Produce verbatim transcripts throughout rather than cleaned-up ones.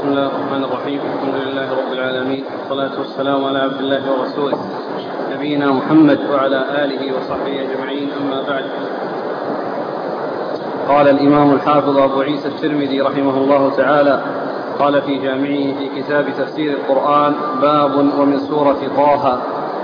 بسم الله الرحمن الرحيم. الحمد لله رب العالمين، والصلاة والسلام على عبد الله ورسوله نبينا محمد وعلى آله وصحبه أجمعين، أما بعد. قال الإمام الحافظ أبو عيسى الترمذي رحمه الله تعالى قال في جامعه في كتاب تفسير القرآن: باب ومن سورة طه.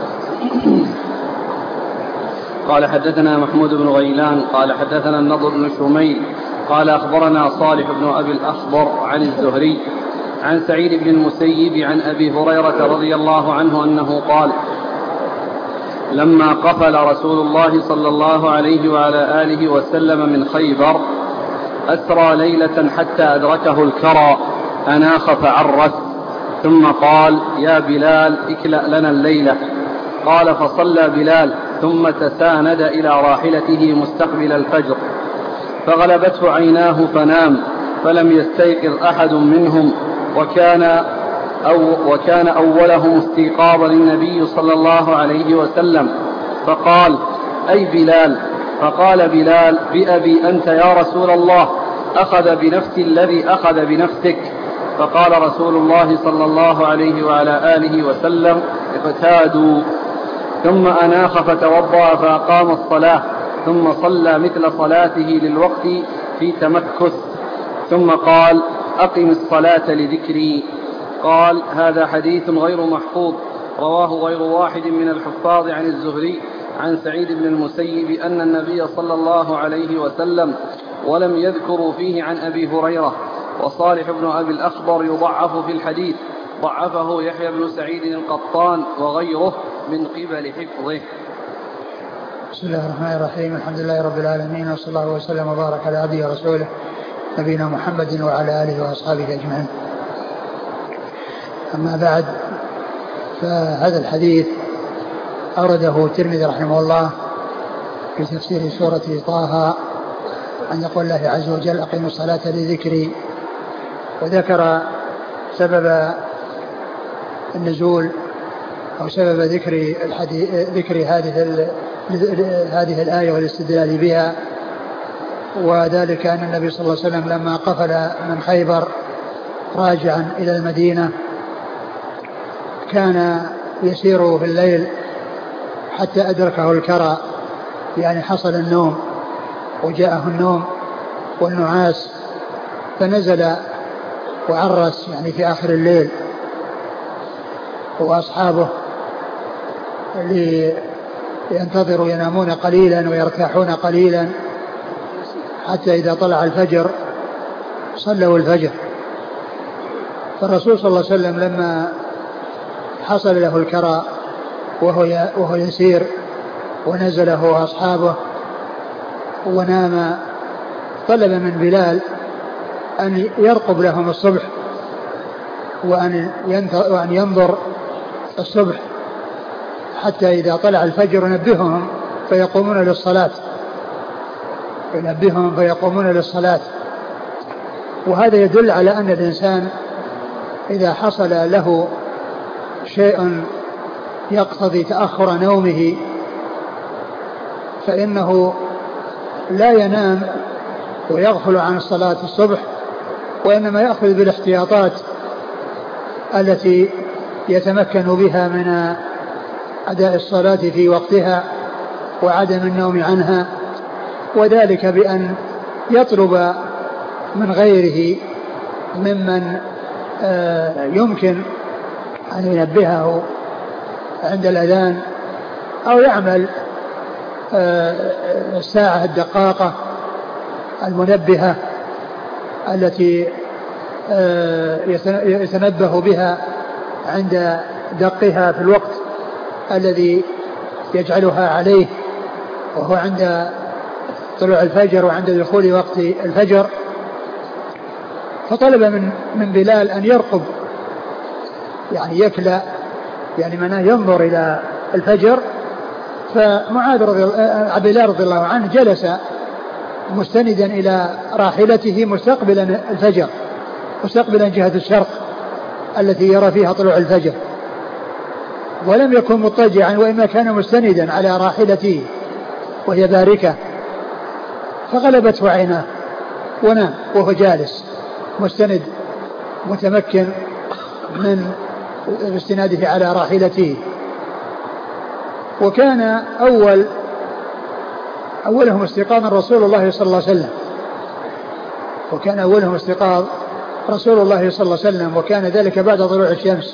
قال حدثنا محمود بن غيلان قال حدثنا النضر بن شميل قال أخبرنا صالح بن أبي الأخضر عن الزهري عن سعيد بن المسيب عن أبي هريرة رضي الله عنه أنه قال: لما قفل رسول الله صلى الله عليه وعلى آله وسلم من خيبر أسرى ليلة حتى أدركه الكرى أناخ فعرس، ثم قال: يا بلال اكلأ لنا الليلة. قال: فصلى بلال ثم تساند إلى راحلته مستقبل الفجر، فغلبته عيناه فنام، فلم يستيقظ أحد منهم، وكان, أو وكان أولهم استيقاظا للنبي صلى الله عليه وسلم، فقال: أي بلال؟ فقال بلال: بأبي أنت يا رسول الله، أخذ بنفسي الذي أخذ بنفسك. فقال رسول الله صلى الله عليه وعلى آله وسلم: اقتادوا. ثم أناخ فتوضأ فأقام الصلاة، ثم صلى مثل صلاته للوقت في تمكث، ثم قال: أقم الصلاة لذكري. قال: هذا حديث غير محفوظ، رواه غير واحد من الحفاظ عن الزهري عن سعيد بن المسيب أن النبي صلى الله عليه وسلم، ولم يذكروا فيه عن أبي هريرة. وصالح بن أبي الأخضر يضعف في الحديث، ضعفه يحيى بن سعيد القطان وغيره من قبل حفظه. بسم الله الرحمن الرحيم. الحمد لله رب العالمين، وصلى الله وسلم وبارك على عبده ورسوله نبينا محمد وعلى آله وأصحابه أجمعين. أما بعد، فهذا الحديث أورده الترمذي رحمه الله في تفسير سورة طه عن قول الله عز وجل: أقيموا الصلاة لذكري، وذكر سبب النزول أو سبب ذكر ذكر هذه هذه الآية والاستدلال بها، وذلك أن النبي صلى الله عليه وسلم لما قفل من خيبر راجعا إلى المدينة كان يسير في الليل حتى أدركه الكرى، يعني حصل النوم وجاءه النوم والنعاس، فنزل وعرس يعني في آخر الليل، وأصحابه لينتظروا ينامون قليلا ويرتاحون قليلا حتى إذا طلع الفجر صلوا الفجر. فالرسول صلى الله عليه وسلم لما حصل له الكرى وهو, وهو يسير ونزله أصحابه ونام، طلب من بلال أن يرقب لهم الصبح وأن ينظر الصبح حتى إذا طلع الفجر ينبههم فيقومون للصلاة ينبههم فيقومون للصلاة. وهذا يدل على أن الإنسان إذا حصل له شيء يقتضي تأخر نومه فإنه لا ينام ويغفل عن الصلاة الصبح، وإنما يأخذ بالاحتياطات التي يتمكن بها من أداء الصلاة في وقتها وعدم النوم عنها، وذلك بأن يطلب من غيره ممن يمكن أن ينبهه عند الأذان، أو يعمل الساعة الدقاقة المنبهة التي يتنبه بها عند دقها في الوقت الذي يجعلها عليه، وهو عند طلوع الفجر وعند دخول وقت الفجر. فطلب من من بلال أن يرقب، يعني يكلأ، يعني مناه ينظر إلى الفجر. فمعاذ رضي بلال رضي الله عنه جلس مستندا إلى راحلته مستقبلا الفجر، مستقبلا جهة الشرق التي يرى فيها طلوع الفجر، ولم يكن مضطجعا، وإنما كان مستندا على راحلته وهي باركة، فغلبته عيناه ونام وهو جالس مستند متمكن من استناده على راحلته. وكان أول أولهم استيقاظا رسول الله صلى الله عليه وسلم وكان أولهم استيقاظ رسول الله صلى الله عليه وسلم وكان ذلك بعد طلوع الشمس.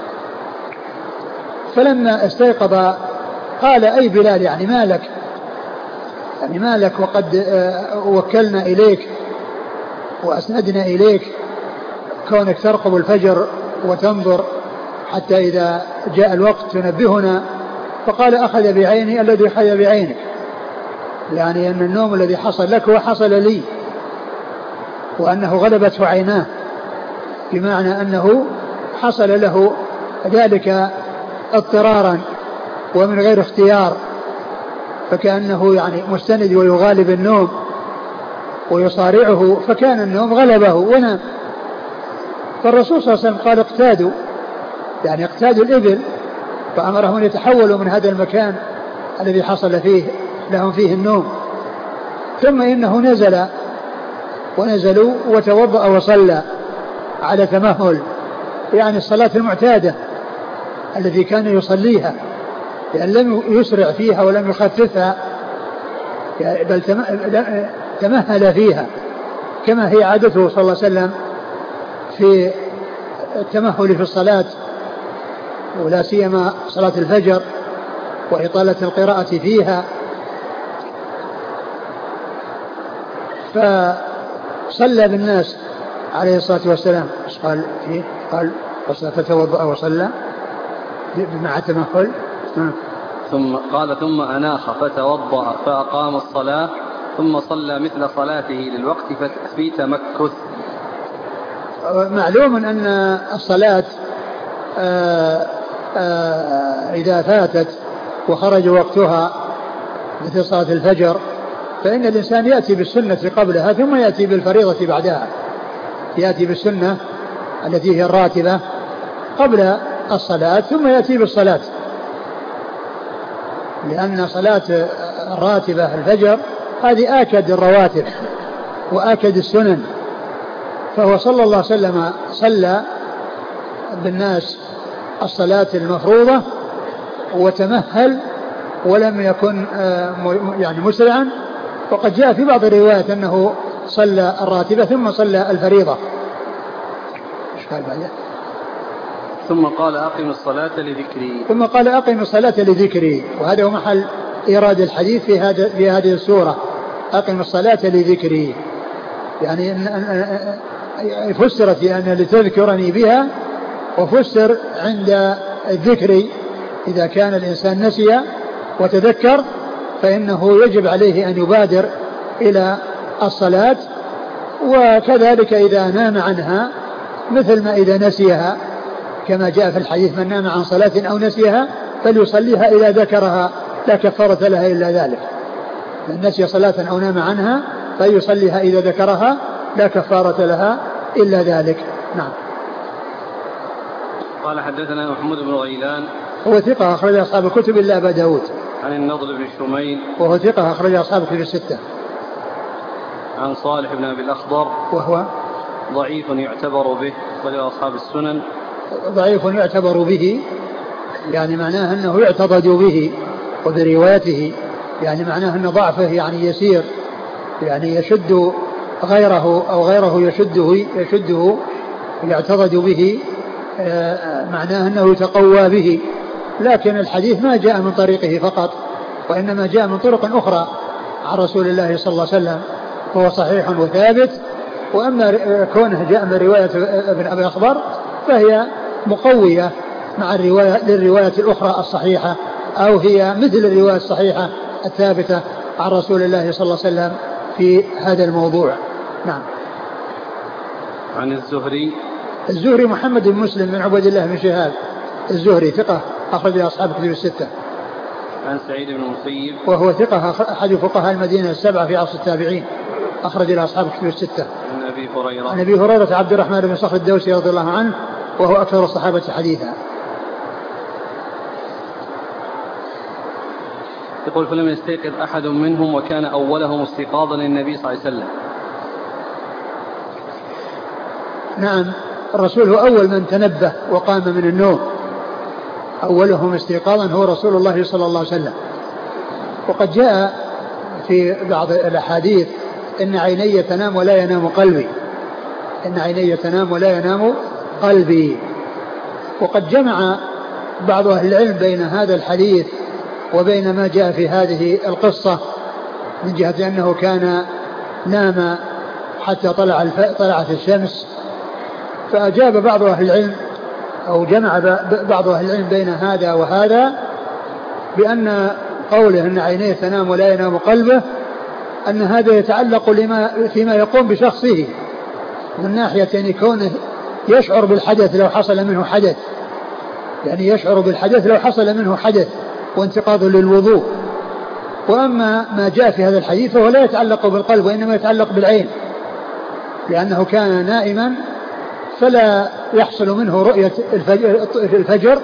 فلما استيقظ قال: أي بلال، يعني ما لك يعني ما لك وقد وكلنا إليك وأسندنا إليك كونك ترقب الفجر وتنظر حتى إذا جاء الوقت تنبهنا. فقال: أخذ بعيني الذي أخذ بعينك، يعني أن النوم الذي حصل لك هو حصل لي، وأنه غلبته عيناه، بمعنى أنه حصل له ذلك اضطرارا ومن غير اختيار، فكأنه يعني مستند ويغالب النوم ويصارعه، فكان النوم غلبه ونام. فالرسول صلى الله عليه وسلم قال: اقتادوا، يعني اقتادوا الإبل، فأمرهم أن يتحولوا من هذا المكان الذي حصل فيه لهم فيه النوم. ثم إنه نزل ونزلوا وتوضأ وصلى على تمهل، يعني الصلاة المعتادة التي كان يصليها، يعني لم يسرع فيها ولم يخففها، بل تمهل فيها كما هي عادته صلى الله عليه وسلم في التمهل في الصلاة، ولا سيما صلاة الفجر وإطالة القراءة فيها. فصلى بالناس عليه الصلاة والسلام، قال فيه قال فتوضأ وصلى مع التمهل. ثم قال: ثم أناخ فتوضأ فأقام الصلاة ثم صلى مثل صلاته للوقت في تمكث. معلوم أن الصلاة آآ آآ إذا فاتت وخرج وقتها مثل صلاة الفجر فإن الإنسان يأتي بالسنة قبلها ثم يأتي بالفريضة بعدها، يأتي بالسنة التي هي الراتبة قبل الصلاة ثم يأتي بالصلاة، لأن صلاة الراتبة الفجر هذه آكد الرواتب وآكد السنن. فهو صلى الله عليه وسلم صلى بالناس الصلاة المفروضة وتمهل ولم يكن يعني مسرعا. وقد جاء في بعض الروايات أنه صلى الراتبة ثم صلى الفريضة. إيش قال بعد؟ ثم قال: أقم الصلاة لذكري. ثم قال: أقم الصلاة لذكري، وهذا هو محل إيراد الحديث في هذا في هذه السورة، أقم الصلاة لذكري، يعني فسرت أن لتذكرني بها، وفسر عند الذكر إذا كان الإنسان نسي وتذكر فإنه يجب عليه أن يبادر إلى الصلاة، وكذلك إذا نام عنها مثل ما إذا نسيها، كما جاء في الحديث: من نام عن صلاة أو نسيها فليصليها إذا ذكرها لا كفارة لها إلا ذلك. من نسي صلاة أو نام عنها فليصليها إذا ذكرها لا كفارة لها إلا ذلك. نعم. قال: حدثنا محمود بن غيلان هو ثقة أخرج أصحاب الكتب إلا أبا داود. عن النضر بن شميل وهو ثقة أخرج أصحاب الكتب الستة. عن صالح بن أبي الأخضر وهو ضعيف يعتبر به وله أصحاب السنن. ضعيف يعتبر به يعني معناه أنه يعتضد به وبروايته، يعني معناه أن ضعفه يعني يسير، يعني يشد غيره أو غيره يشده يشده يعتضد به، معناه أنه يتقوى به. لكن الحديث ما جاء من طريقه فقط، وإنما جاء من طرق أخرى عن رسول الله صلى الله عليه وسلم، وهو صحيح وثابت. وأما كونه جاء من رواية ابن أبي أخبر فهي مقوية مع الرواية للرواية الأخرى الصحيحة، أو هي مثل الرواية الصحيحة الثابتة عن رسول الله صلى الله عليه وسلم في هذا الموضوع. نعم. عن الزهري الزهري محمد بن مسلم بن عبد الله بن شهاب الزهري ثقة أخرج أصحاب الكتب الستة. عن سعيد بن المسيب وهو ثقة أحد فقهاء المدينة السبعة في عصر التابعين أخرج إلى أصحاب الكتب الستة. عن أبي هريرة عن أبي هريرة عبد الرحمن بن صخر الدوسي رضي الله عنه وهو أكثر الصحابة حديثا. يقول: فلم يستيقظ أحد منهم وكان أولهم استيقاظا للنبي صلى الله عليه وسلم. نعم. الرسول هو أول من تنبه وقام من النوم، أولهم استيقاظا هو رسول الله صلى الله عليه وسلم. وقد جاء في بعض الأحاديث إن عيني تنام ولا ينام قلبي، إن عيني تنام ولا ينام قلبي. وقد جمع بعض أهل العلم بين هذا الحديث وبين ما جاء في هذه القصة من جهة أنه كان نام حتى طلع الف... طلعت الشمس. فأجاب بعض أهل العلم أو جمع بعض أهل العلم بين هذا وهذا بأن قوله أن عينيه تنام ولا ينام قلبه أن هذا يتعلق لما فيما يقوم بشخصه من ناحية يعني كونه يشعر بالحدث لو حصل منه حدث، يعني يشعر بالحدث لو حصل منه حدث وانتقاض للوضوء. وأما ما جاء في هذا الحديث فهو لا يتعلق بالقلب وإنما يتعلق بالعين، لأنه كان نائما فلا يحصل منه رؤية الفجر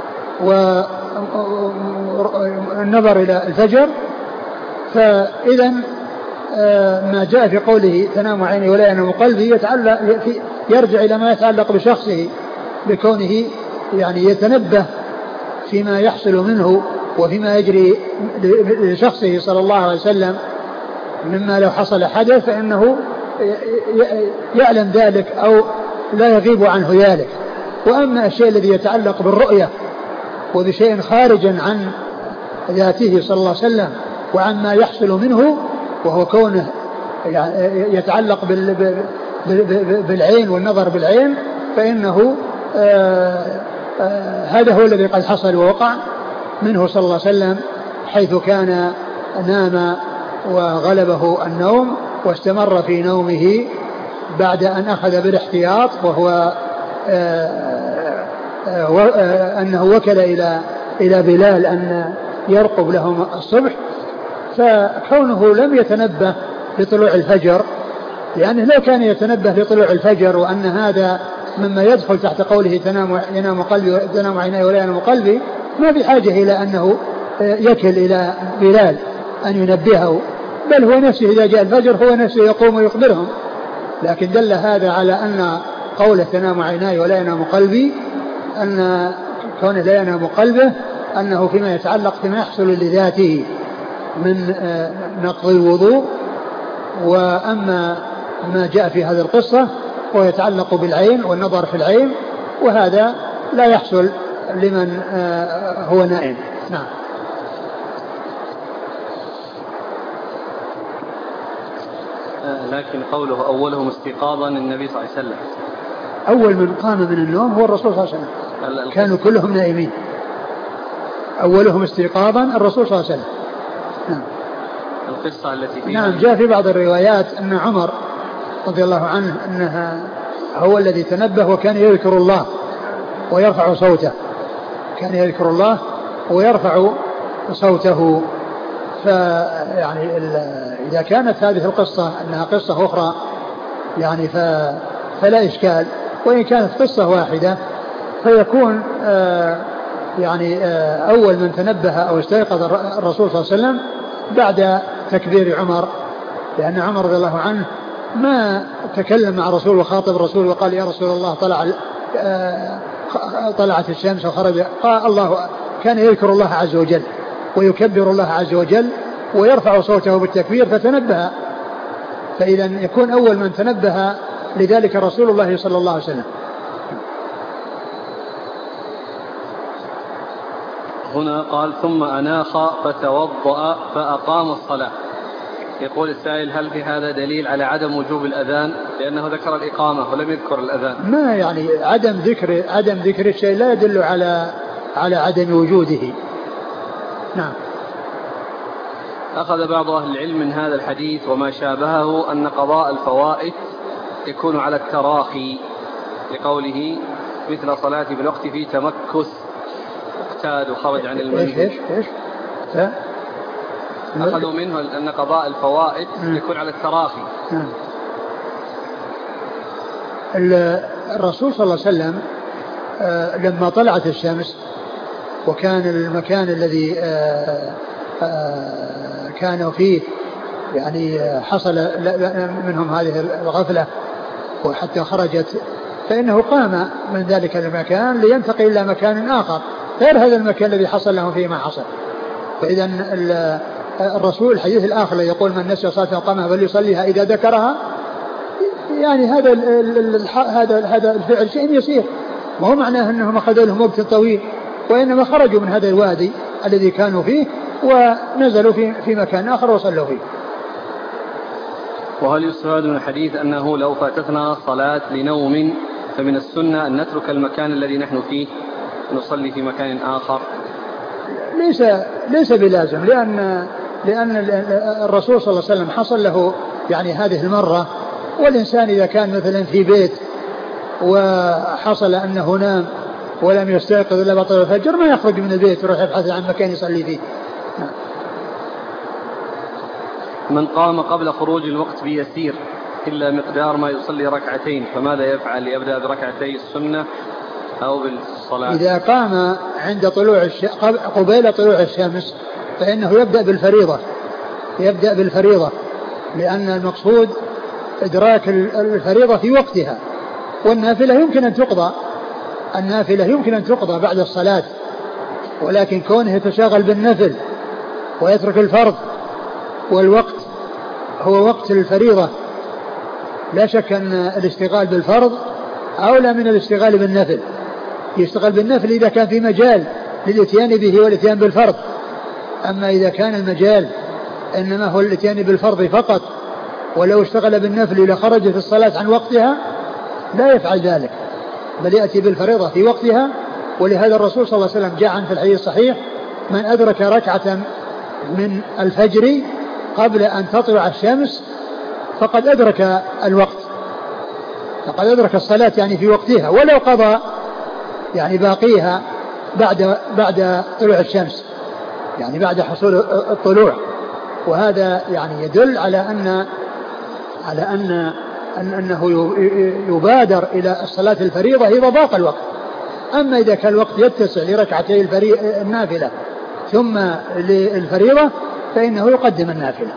والنظر إلى الفجر. فإذا ما جاء في قوله تنام عيني ولا ينام قلبي يتعلق يرجع إلى ما يتعلق بشخصه بكونه يعني يتنبه فيما يحصل منه وفيما يجري لشخصه صلى الله عليه وسلم مما لو حصل حدث فإنه يعلم ذلك أو لا يغيب عنه ذلك. وأما الشيء الذي يتعلق بالرؤية وبشيء خارجا عن ذاته صلى الله عليه وسلم وعن ما يحصل منه وهو كونه يتعلق بالعين والنظر بالعين فإنه آآ آآ هذا هو الذي قد حصل ووقع منه صلى الله عليه وسلم، حيث كان نام وغلبه النوم واستمر في نومه بعد أن أخذ بالاحتياط، وهو آآ آآ أنه وكل إلى إلى بلال أن يرقب لهم الصبح. فكونه لم يتنبه لطلوع الفجر، لأنه لو كان يتنبه لطلوع الفجر وأن هذا مما يدخل تحت قوله تنام ينام قلبي تنام عيني ولا ينام قلبي ما بحاجة إلى أنه يكل إلى بلال أن ينبهه، بل هو نفسه إذا جاء الفجر هو نفسه يقوم ويخبرهم. لكن دل هذا على أن قوله تنام عيني ولا ينام قلبي أن كونه لا ينام قلبه أنه فيما يتعلق فيما يحصل لذاته من نقض الوضوء. وأما ما جاء في هذه القصة هو يتعلق بالعين والنظر في العين، وهذا لا يحصل لمن هو نائم. نعم. لكن قوله أولهم استيقاظا النبي صلى الله عليه وسلم، أول من قام من النوم هو الرسول صلى الله عليه وسلم، كانوا كلهم نائمين. أولهم استيقاظا الرسول صلى الله عليه وسلم. نعم. القصة التي فيها نعم جاء في بعض الروايات أن عمر رضي الله عنه أنها هو الذي تنبه وكان يذكر الله ويرفع صوته، كان يذكر الله ويرفع صوته. فيعني إذا كانت هذه القصة أنها قصة أخرى يعني فلا إشكال، وإن كانت قصة واحدة فيكون آه يعني آه أول من تنبه أو استيقظ الرسول صلى الله عليه وسلم بعد تكبير عمر، لأن عمر رضي الله عنه ما تكلم مع الرسول وخاطب الرسول وقال يا رسول الله طلع آه طلعت الشمس وخرج، قال الله كان يذكر الله عز وجل ويكبر الله عز وجل ويرفع صوته بالتكبير فتنبه. فإذا يكون أول من تنبه لذلك رسول الله صلى الله عليه وسلم. هنا قال ثم أناخ فتوضأ فأقام الصلاة. يقول السائل هل في هذا دليل على عدم وجوب الأذان، لأنه ذكر الإقامة ولم يذكر الأذان؟ ما يعني عدم ذكر عدم ذكر الشيء لا يدل على على عدم وجوده. نعم. أخذ بعض أهل العلم من هذا الحديث وما شابهه أن قضاء الفوائد يكون على التراخي لقوله مثل صلاة بالوقت في تمكث اقتاد وخرج عن المنزل. إيش إيش إيش أخذوا منه أن قضاء الفوائد يكون على التراخي. الرسول صلى الله عليه وسلم لما طلعت الشمس وكان المكان الذي كانوا فيه يعني حصل منهم هذه الغفلة وحتى خرجت فإنه قام من ذلك المكان لينتقل إلى مكان آخر غير هذا المكان الذي حصل له فيه ما حصل. فإذا الرسول الحديث الآخر يقول من نسي صلاة قامها فليصليها إذا ذكرها، يعني هذا هذا هذا الفعل شيء يسير، ما هو معناه أنهم أخذوا لهم وقت طويل، وإنما خرجوا من هذا الوادي الذي كانوا فيه ونزلوا في في مكان آخر وصلوا فيه. وهل يستفاد من الحديث أنه لو فاتتنا صلاة لنوم فمن السنة أن نترك المكان الذي نحن فيه نصلي في مكان آخر؟ ليس ليس بلازم، لأن لأن الرسول صلى الله عليه وسلم حصل له يعني هذه المرة، والإنسان إذا كان مثلا في بيت وحصل أنه نام ولم يستيقظ إلا بعد الفجر ما يخرج من البيت ويروح يبحث عن مكان يصلي فيه. من قام قبل خروج الوقت بيسير إلا مقدار ما يصلي ركعتين فماذا يفعل؟ يبدأ بركعتي السنة أو بالصلاة؟ إذا قام عند طلوع الش... قبيل طلوع الشمس فإنه يبدأ بالفريضة، يبدأ بالفريضة لأن المقصود إدراك الفريضة في وقتها، والنافلة يمكن أن تقضى، النافلة يمكن أن تقضى بعد الصلاة، ولكن كونه يتشاغل بالنفل ويترك الفرض والوقت هو وقت الفريضة، لا شك أن الاشتغال بالفرض أولى من الاشتغال بالنفل. يشتغل بالنفل إذا كان في مجال للاتيان به والاتيان بالفرض، أما إذا كان المجال إنما هو الاتيان بالفرض فقط ولو اشتغل بالنفل لخرج في الصلاة عن وقتها لا يفعل ذلك، بل يأتي بالفريضة في وقتها. ولهذا الرسول صلى الله عليه وسلم جاء عن في الحديث الصحيح من أدرك ركعة من الفجر قبل أن تطلع الشمس فقد أدرك الوقت، فقد أدرك الصلاة يعني في وقتها، ولو قضى يعني باقيها بعد بعد طلوع الشمس، يعني بعد حصول الطلوع. وهذا يعني يدل على أن على أن أن أنه يبادر إلى الصلاة الفريضة إذا ضاق الوقت. أما إذا كان الوقت يتسع لركعتي النافلة ثم للفريضة فإنه يقدم النافلة.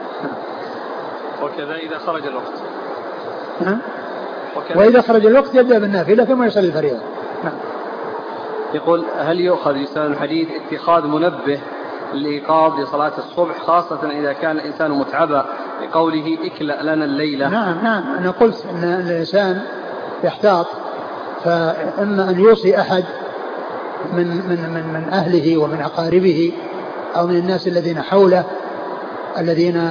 وكذا إذا خرج الوقت. نعم. وإذا خرج الوقت يبدأ بالنافلة ثم يصلي الفريضة. نعم. يقول هل يؤخذ يسان الحديث اتخاذ منبه لإيقاظ لصلاة الصبح خاصة إذا كان الإنسان متعبا لقوله اكلأ لنا الليلة؟ نعم نعم أنا قلت أن الإنسان يحتاط، فإما أن يوصي أحد من من من من أهله ومن أقاربه أو من الناس الذين حوله الذين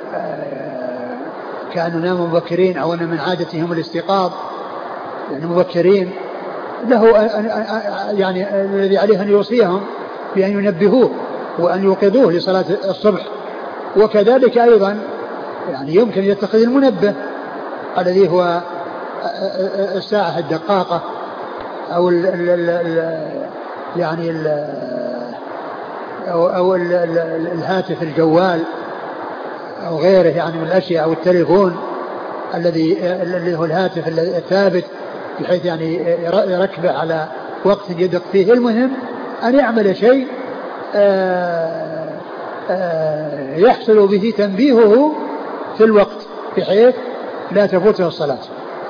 كانوا ناموا مبكرين أو أن من عادتهم الاستيقاظ يعني مبكرين، له يعني الذي عليه أن يوصيهم بأن ينبهوه وأن يوقظوه لصلاة الصبح. وكذلك أيضا يعني يمكن يتخذ المنبه الذي هو الساعة الدقاقة أو ال ال ال يعني ال أو, أو ال ال الهاتف الجوال أو غيره يعني من الأشياء أو التليفون الذي اللي هو الهاتف الثابت بحيث يعني يركبه على وقت يدق فيه. المهم أن يعمل شيء آآ آآ يحصل به تنبيهه في الوقت بحيث لا تفوته الصلاة.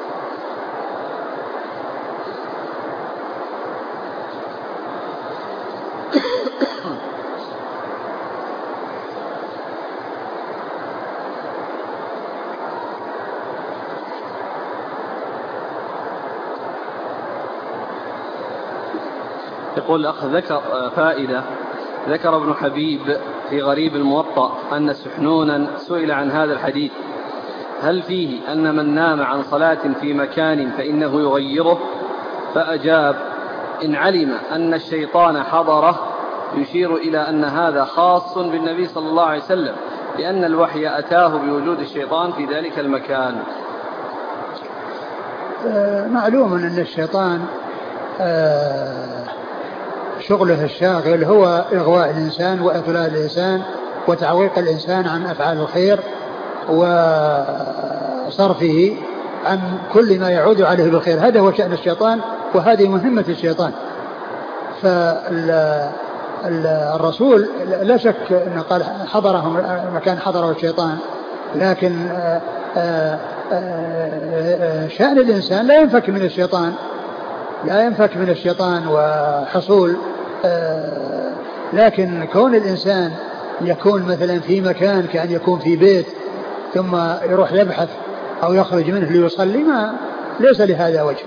يقول الأخ ذكر فائدة، ذكر ابن حبيب في غريب الموطأ أن سحنونا سئل عن هذا الحديث هل فيه أن من نام عن صلاة في مكان فإنه يغيره، فأجاب إن علم أن الشيطان حضره يشير إلى أن هذا خاص بالنبي صلى الله عليه وسلم لأن الوحي أتاه بوجود الشيطان في ذلك المكان. معلوم أن الشيطان شغله الشاغل هو إغواء الإنسان وإضلال الإنسان وتعويق الإنسان عن أفعال الخير وصرفه عن كل ما يعود عليه بالخير. هذا هو شأن الشيطان وهذه مهمة الشيطان. فالرسول لا شك أنه قال حضرهم مكان حضره الشيطان، لكن شأن الإنسان لا ينفك من الشيطان لا ينفك من الشيطان وحصول، لكن كون الإنسان يكون مثلا في مكان كأن يكون في بيت ثم يروح يبحث أو يخرج منه ليصلي ما ليس لهذا وجه.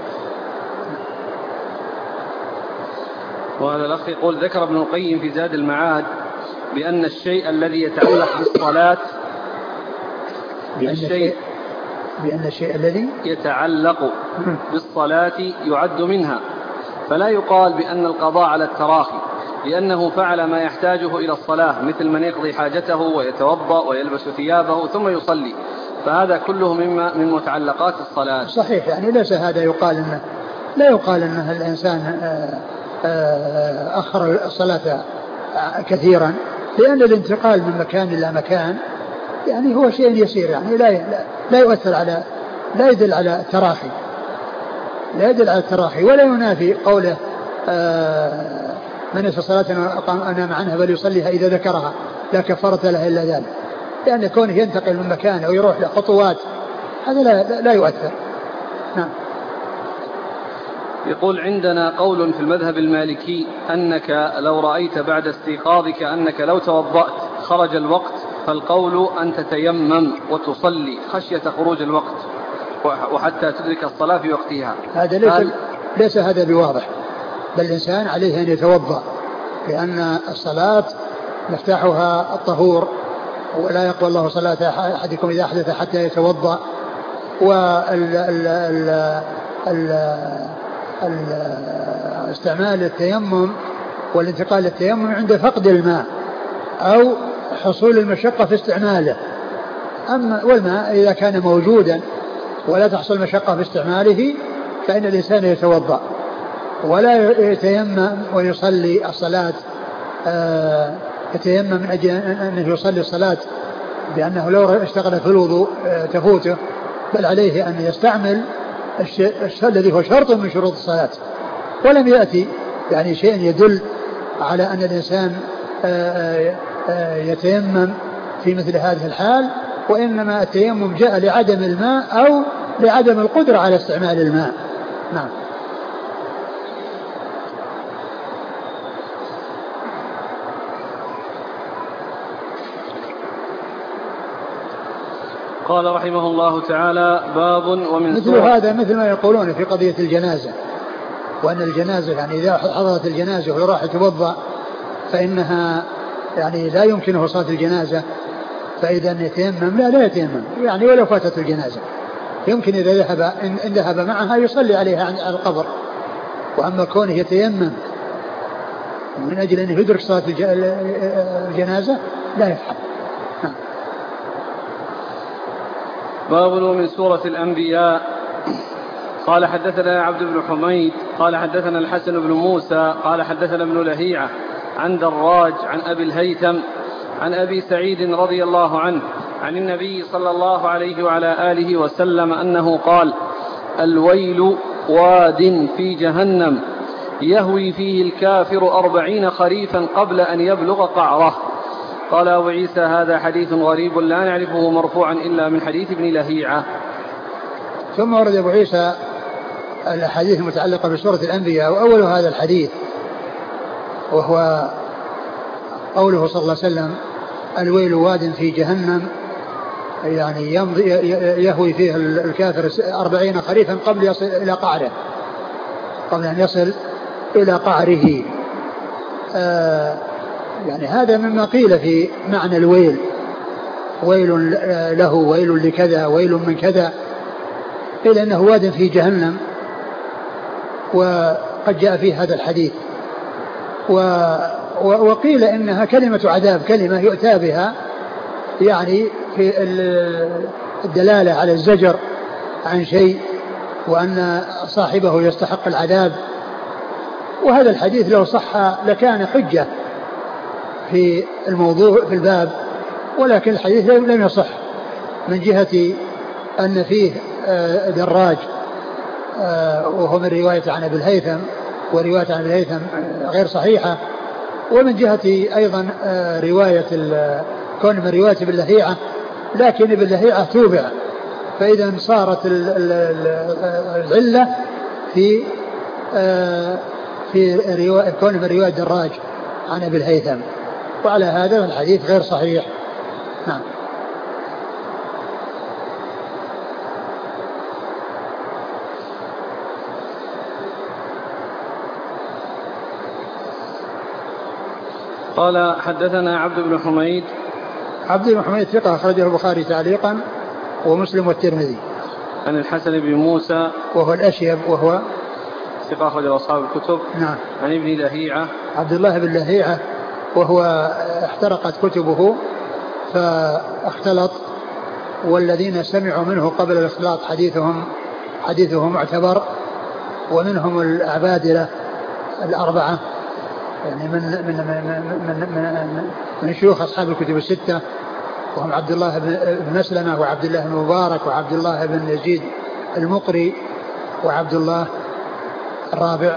وهذا الأخ يقول ذكر ابن القيم في زاد المعاد بأن الشيء الذي يتعلق بالصلاة بأن الشيء بأن الشيء الذي يتعلق بالصلاة يعد منها، فلا يقال بأن القضاء على التراخي لأنه فعل ما يحتاجه إلى الصلاة مثل من يقضي حاجته ويتوضأ ويلبس ثيابه ثم يصلي، فهذا كله مما من متعلقات الصلاة. صحيح، يعني ليس هذا يقال إنه لا يقال أن الإنسان أخر الصلاة كثيرا، لأن الانتقال من مكان إلى مكان يعني هو شيء يسير، يعني لا لا يؤثر على لا يدل على التراخي لا يدل على التراخي ولا ينافي قوله من يصلي صلاة أنام عنها بل يصليها إذا ذكرها لا كفارة لها إلا ذلك، لأن كونه ينتقل من مكان أو يروح لخطوات هذا لا, لا يؤثر. نعم. يقول عندنا قول في المذهب المالكي أنك لو رأيت بعد استيقاظك أنك لو توضأت خرج الوقت، فالقول أن تتيمم وتصلي خشية خروج الوقت وحتى تدرك الصلاة في وقتها. هذا ليس, ليس هذا بواضح، بل الإنسان عليه أن يتوضأ، لأن الصلاة مفتاحها الطهور، ولا يقبل الله صلاة أحدكم إذا أحدث حتى يتوضأ. واستعمال التيمم والانتقال للتيمم عند فقد الماء أو حصول المشقة في استعماله، أما والماء إذا كان موجودا ولا تحصل مشقة في استعماله فإن الإنسان يتوضأ ولا يتيمم ويصلي الصلاة، آه يتيمم من أجل أنه يصلي الصلاة بأنه لو اشتغل في الوضوء آه تفوته، بل عليه أن يستعمل الشيء الذي هو شرط من شروط الصلاة. ولم يأتي يعني شيء يدل على أن الإنسان آه آه يتيمم في مثل هذه الحال، وإنما التيمم جاء لعدم الماء أو لعدم القدرة على استعمال الماء. نعم. قال رحمه الله تعالى باب ومن مثل هذا مثل ما يقولون في قضية الجنازة، وأن الجنازة يعني إذا حضرت الجنازة وراح يتوضأ فإنها يعني لا يمكنه صلاة الجنازة، فإذا يتيمم لا لا يتيمم يعني ولو فاتت الجنازة يمكن إذا ذهب إن ذهب معها يصلي عليها على القبر، وأما كونه يتيمم من أجل أن يدرك صلاة الجنازة لا يفعل. باب من سورة الأنبياء. قال حدثنا عبد بن حميد قال حدثنا الحسن بن موسى قال حدثنا ابن لهيعة عن دراج عن أبي الهيثم عن أبي سعيد رضي الله عنه عن النبي صلى الله عليه وعلى آله وسلم أنه قال: الويل واد في جهنم يهوي فيه الكافر أربعين خريفا قبل أن يبلغ قعره. قال أبو عيسى: هذا حديث غريب لا نعرفه مرفوعا إلا من حديث ابن لهيعة. ثم ورد أبو عيسى الحديث المتعلقة بسورة الأنبياء، وأول هذا الحديث وهو قوله صلى الله عليه وسلم: الويل واد في جهنم، يعني يمضي يهوي فيه الكافر أربعين خريفا قبل يصل إلى قعره قبل أن يصل إلى قعره. آه يعني هذا مما قيل في معنى الويل، ويل له ويل لكذا ويل من كذا، قيل أنه واد في جهنم، وقد جاء فيه هذا الحديث. وقيل إنها كلمة عذاب، كلمة يؤتى بها يعني في الدلالة على الزجر عن شيء وأن صاحبه يستحق العذاب. وهذا الحديث لو صح لكان حجة في الموضوع في الباب، ولكن الحديث لم يصح من جهة أن فيه دراج وهو من رواية عن أبي الهيثم، ورواية عن أبي الهيثم غير صحيحة، ومن جهة أيضا رواية كون من رواية ابن لهيعة، لكن ابن لهيعة توبع فإذا صارت العلة في في كون من رواية دراج عن أبي الهيثم، وعلى هذا الحديث غير صحيح. نعم. قال حدثنا عبد بن حميد. عبد بن حميد ثقة أخرجه البخاري تعليقا ومسلم والترمذي. عن الحسن بن موسى وهو الأشيب وهو ثقة أخرجه أصحاب الكتب. نعم. عن ابن لهيعة عبد الله بن لهيعة وهو احترقت كتبه فاختلط، والذين سمعوا منه قبل الاختلاط حديثهم حديثه معتبر، ومنهم الأعبادلة الأربعة يعني من من من من, من, من شيوخ أصحاب الكتب الستة، وهم عبد الله بن مسلمة وعبد الله بن مبارك وعبد الله بن يزيد المقري وعبد الله الرابع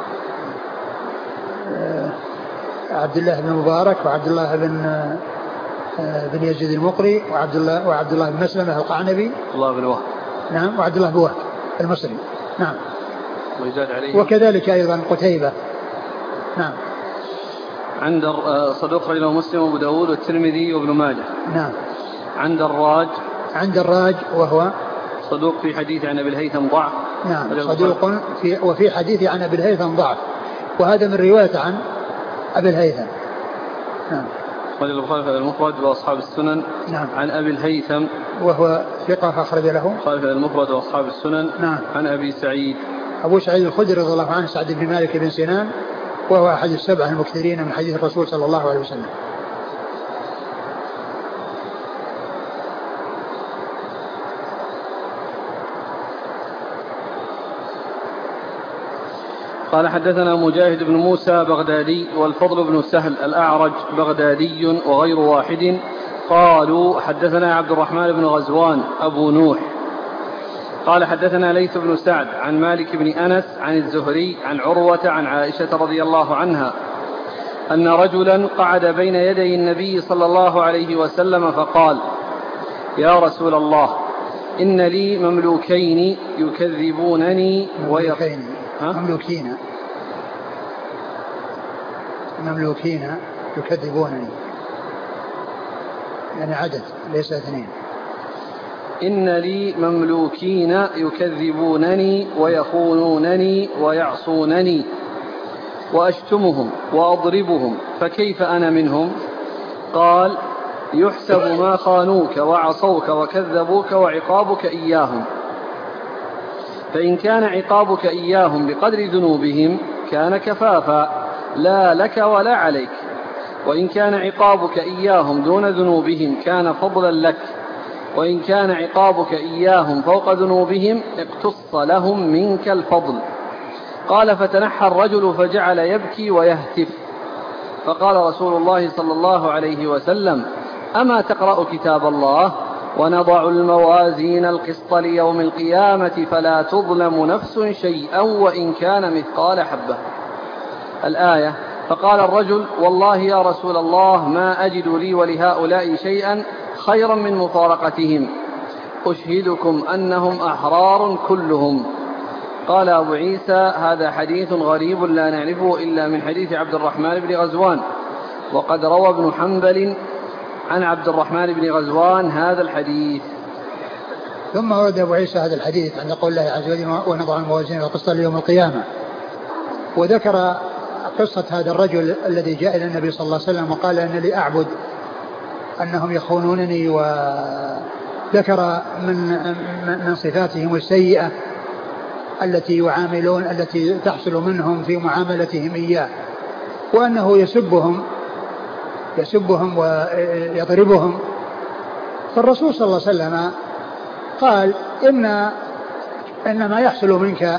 عبد الله بن مبارك وعبد الله بن بن يزيد المقري وعبد الله وعبد الله بن مسلمة القعنبي الله بن وهب. نعم. وعبد الله بن وهب المصري. نعم. ويزاد عليه وكذلك أيضا قتيبة. نعم. عند صدوق رجل مسلم وابو داود والترمذي وابن ماجه. نعم. عند الراج عند الراج وهو صدوق في حديث عن ابي الهيثم ضعف. نعم. صدوق في وفي حديث عن ابي الهيثم ضعف، وهذا من رواية عن ابي الهيثم. نعم. قال البخاري في المفرد واصحاب السنن. نعم. عن ابي الهيثم وهو ثقة أخرج له البخاري في المفرد واصحاب السنن. نعم. عن ابي سعيد ابو سعيد الخدري رضي الله عنه سعد بن مالك بن سنان، وهو أحد السبعة المكثرين من حديث الرسول صلى الله عليه وسلم. قال حدثنا مجاهد بن موسى بغدادي والفضل بن سهل الأعرج بغدادي وغير واحد قالوا حدثنا عبد الرحمن بن غزوان أبو نوح قال حدثنا ليث بن سعد عن مالك بن أنس عن الزهري عن عروة عن عائشة رضي الله عنها أن رجلا قعد بين يدي النبي صلى الله عليه وسلم فقال: يا رسول الله، إن لي مملوكين يكذبونني ويقين مملوكين مملوكين يكذبونني، يعني عدد ليس اثنين. إن لي مملوكين يكذبونني ويخونونني ويعصونني وأشتمهم وأضربهم، فكيف أنا منهم؟ قال: يحسب ما خانوك وعصوك وكذبوك وعقابك إياهم، فإن كان عقابك إياهم بقدر ذنوبهم كان كفافا لا لك ولا عليك، وإن كان عقابك إياهم دون ذنوبهم كان فضلا لك، وإن كان عقابك إياهم فوق ذنوبهم اقتص لهم منك الفضل. قال: فتنحى الرجل فجعل يبكي ويهتف، فقال رسول الله صلى الله عليه وسلم: أما تقرأ كتاب الله؟ ونضع الموازين القسط ليوم القيامة فلا تظلم نفس شيئا وإن كان مثقال حبة. الآية. فقال الرجل: والله يا رسول الله ما أجد لي ولهؤلاء شيئا خيرا من مفارقتهم، أشهدكم أنهم أحرار كلهم. قال أبو عيسى: هذا حديث غريب لا نعرفه إلا من حديث عبد الرحمن بن غزوان، وقد روى ابن حنبل عن عبد الرحمن بن غزوان هذا الحديث. ثم ورد أبو عيسى هذا الحديث عند قول الله عز وجل: ونضع الموازين القسط ليوم القيامة، وذكر قصة هذا الرجل الذي جاء إلى النبي صلى الله عليه وسلم وقال: أن لي أعبد أنهم يخونونني، وذكر من من صفاتهم السيئة التي يعاملون التي تحصل منهم في معاملتهم إياه، وأنه يسبهم يسبهم ويضربهم. فالرسول صلى الله عليه وسلم قال: إن إن ما يحصل منك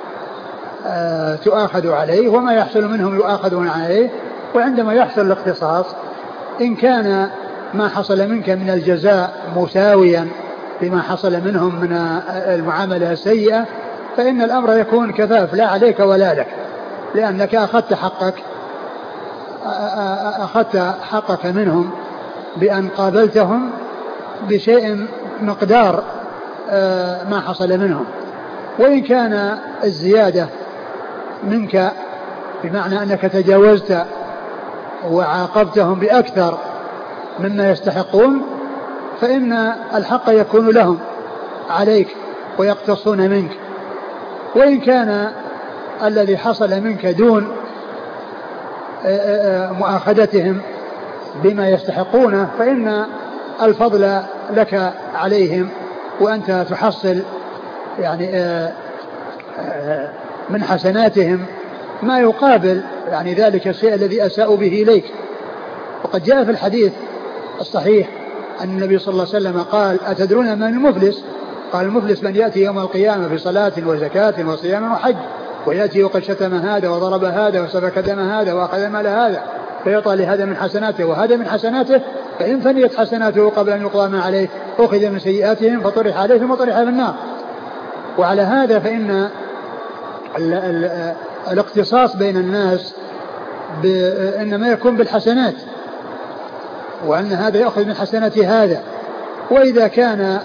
تؤاخذ عليه، وما يحصل منهم يؤاخذون عليه، وعندما يحصل الاقتصاص إن كان ما حصل منك من الجزاء مساويا بما حصل منهم من المعاملة السيئة فإن الأمر يكون كفاف لا عليك ولا لك، لأنك أخذت حقك أخذت حقك منهم بأن قابلتهم بشيء مقدار ما حصل منهم. وإن كان الزيادة منك بمعنى أنك تجاوزت وعاقبتهم بأكثر مما يستحقون فإن الحق يكون لهم عليك ويقتصون منك. وإن كان الذي حصل منك دون مؤاخذتهم بما يستحقونه فإن الفضل لك عليهم، وأنت تحصل يعني من حسناتهم ما يقابل يعني ذلك الشيء الذي أساءوا به إليك. وقد جاء في الحديث الصحيح أن النبي صلى الله عليه وسلم قال: أتدرون من المفلس؟ قال: المفلس من يأتي يوم القيامة بصلاة وزكاة وصيام وحج ويأتي وقد شتم هذا وضرب هذا وسفك دم هذا وأخذ مال هذا فيعطى لهذا من حسناته وهذا من حسناته، فإن فنيت حسناته قبل أن يقضى ما عليه أخذ من سيئاتهم فطرح عليهم وطرح في النار. وعلى هذا فإن ال ال الاقتصاص بين الناس إنما يكون بالحسنات، وأن هذا يأخذ من حسنات هذا. وإذا كان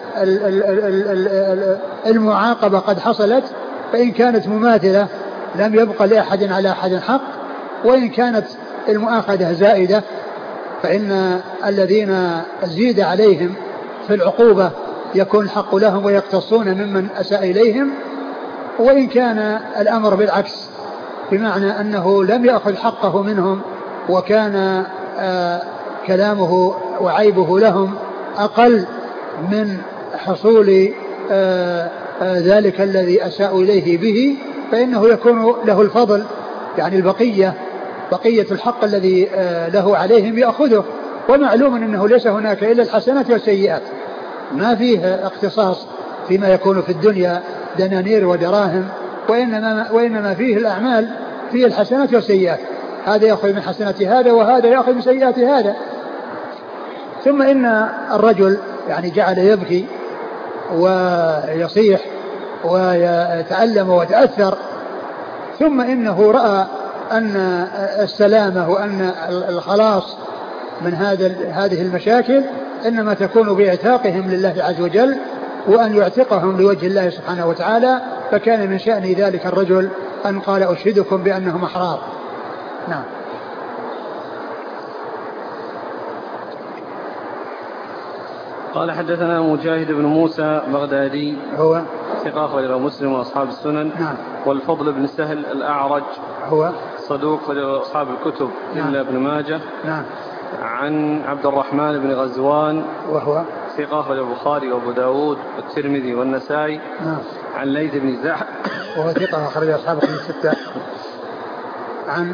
المعاقبة قد حصلت فإن كانت مماثلة لم يبقى لأحد على أحد حق، وإن كانت المؤاخذة زائدة فإن الذين زيد عليهم في العقوبة يكون الحق لهم ويقتصون ممن أساء إليهم. وإن كان الأمر بالعكس بمعنى أنه لم يأخذ حقه منهم وكان آه كلامه وعيبه لهم أقل من حصول آه آه ذلك الذي أساءوا إليه به فإنه يكون له الفضل، يعني البقية بقية الحق الذي آه له عليهم يأخذه. ومعلوم أنه ليس هناك إلا الحسنات والسيئات، ما فيه اختصاص فيما يكون في الدنيا دنانير ودراهم، وإنما, وإنما فيه الأعمال فيه الحسنات والسيئات، هذا يأخذ من حسنات هذا وهذا يأخذ من سيئات هذا. ثم إن الرجل يعني جعل يبكي ويصيح ويتألم ويتأثر، ثم إنه رأى أن السلامة وأن الخلاص من هذا هذه المشاكل إنما تكون باعتاقهم لله عز وجل وأن يعتقهم لوجه الله سبحانه وتعالى. فكان من شأن ذلك الرجل أن قال: أشهدكم بأنهم أحرار. نعم. قال: حدثنا مجاهد بن موسى بغدادي هو ثقة أخرجه مسلم وأصحاب السنن. نعم. والفضل بن سهل الأعرج هو صدوق أخرجه أصحاب الكتب إلا ابن ماجه. نعم. عن عبد الرحمن بن غزوان وهو ثقة أخرجه البخاري وأبو داود والترمذي والنسائي. نعم. عن ليث بن زحف وهو ثقة أخرجه أصحاب الكتب الستة. عن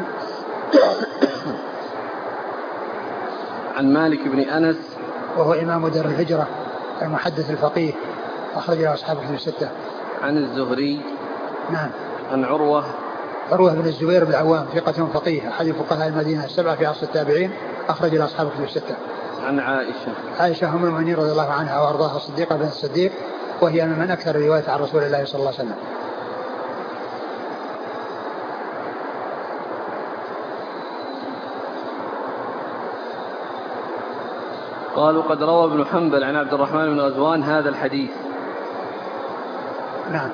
عن مالك بن أنس وهو إمام دار الهجرة المحدث الفقيه أخرج له أصحاب الكتب الستة. عن الزهري. نعم. عن عروة عروة بن الزبير بن العوام ثقة فقيه أحد فقهاء المدينة السبعة في عصر التابعين أخرج له أصحاب الكتب الستة. عن عائشة عائشة أم المؤمنين رضي الله عنها وأرضاها الصديقة بنت الصديق، وهي من أكثر رواية عن رسول الله صلى الله عليه وسلم. قالوا: قد روى ابن حنبل عن عبد الرحمن بن غزوان هذا الحديث. نعم.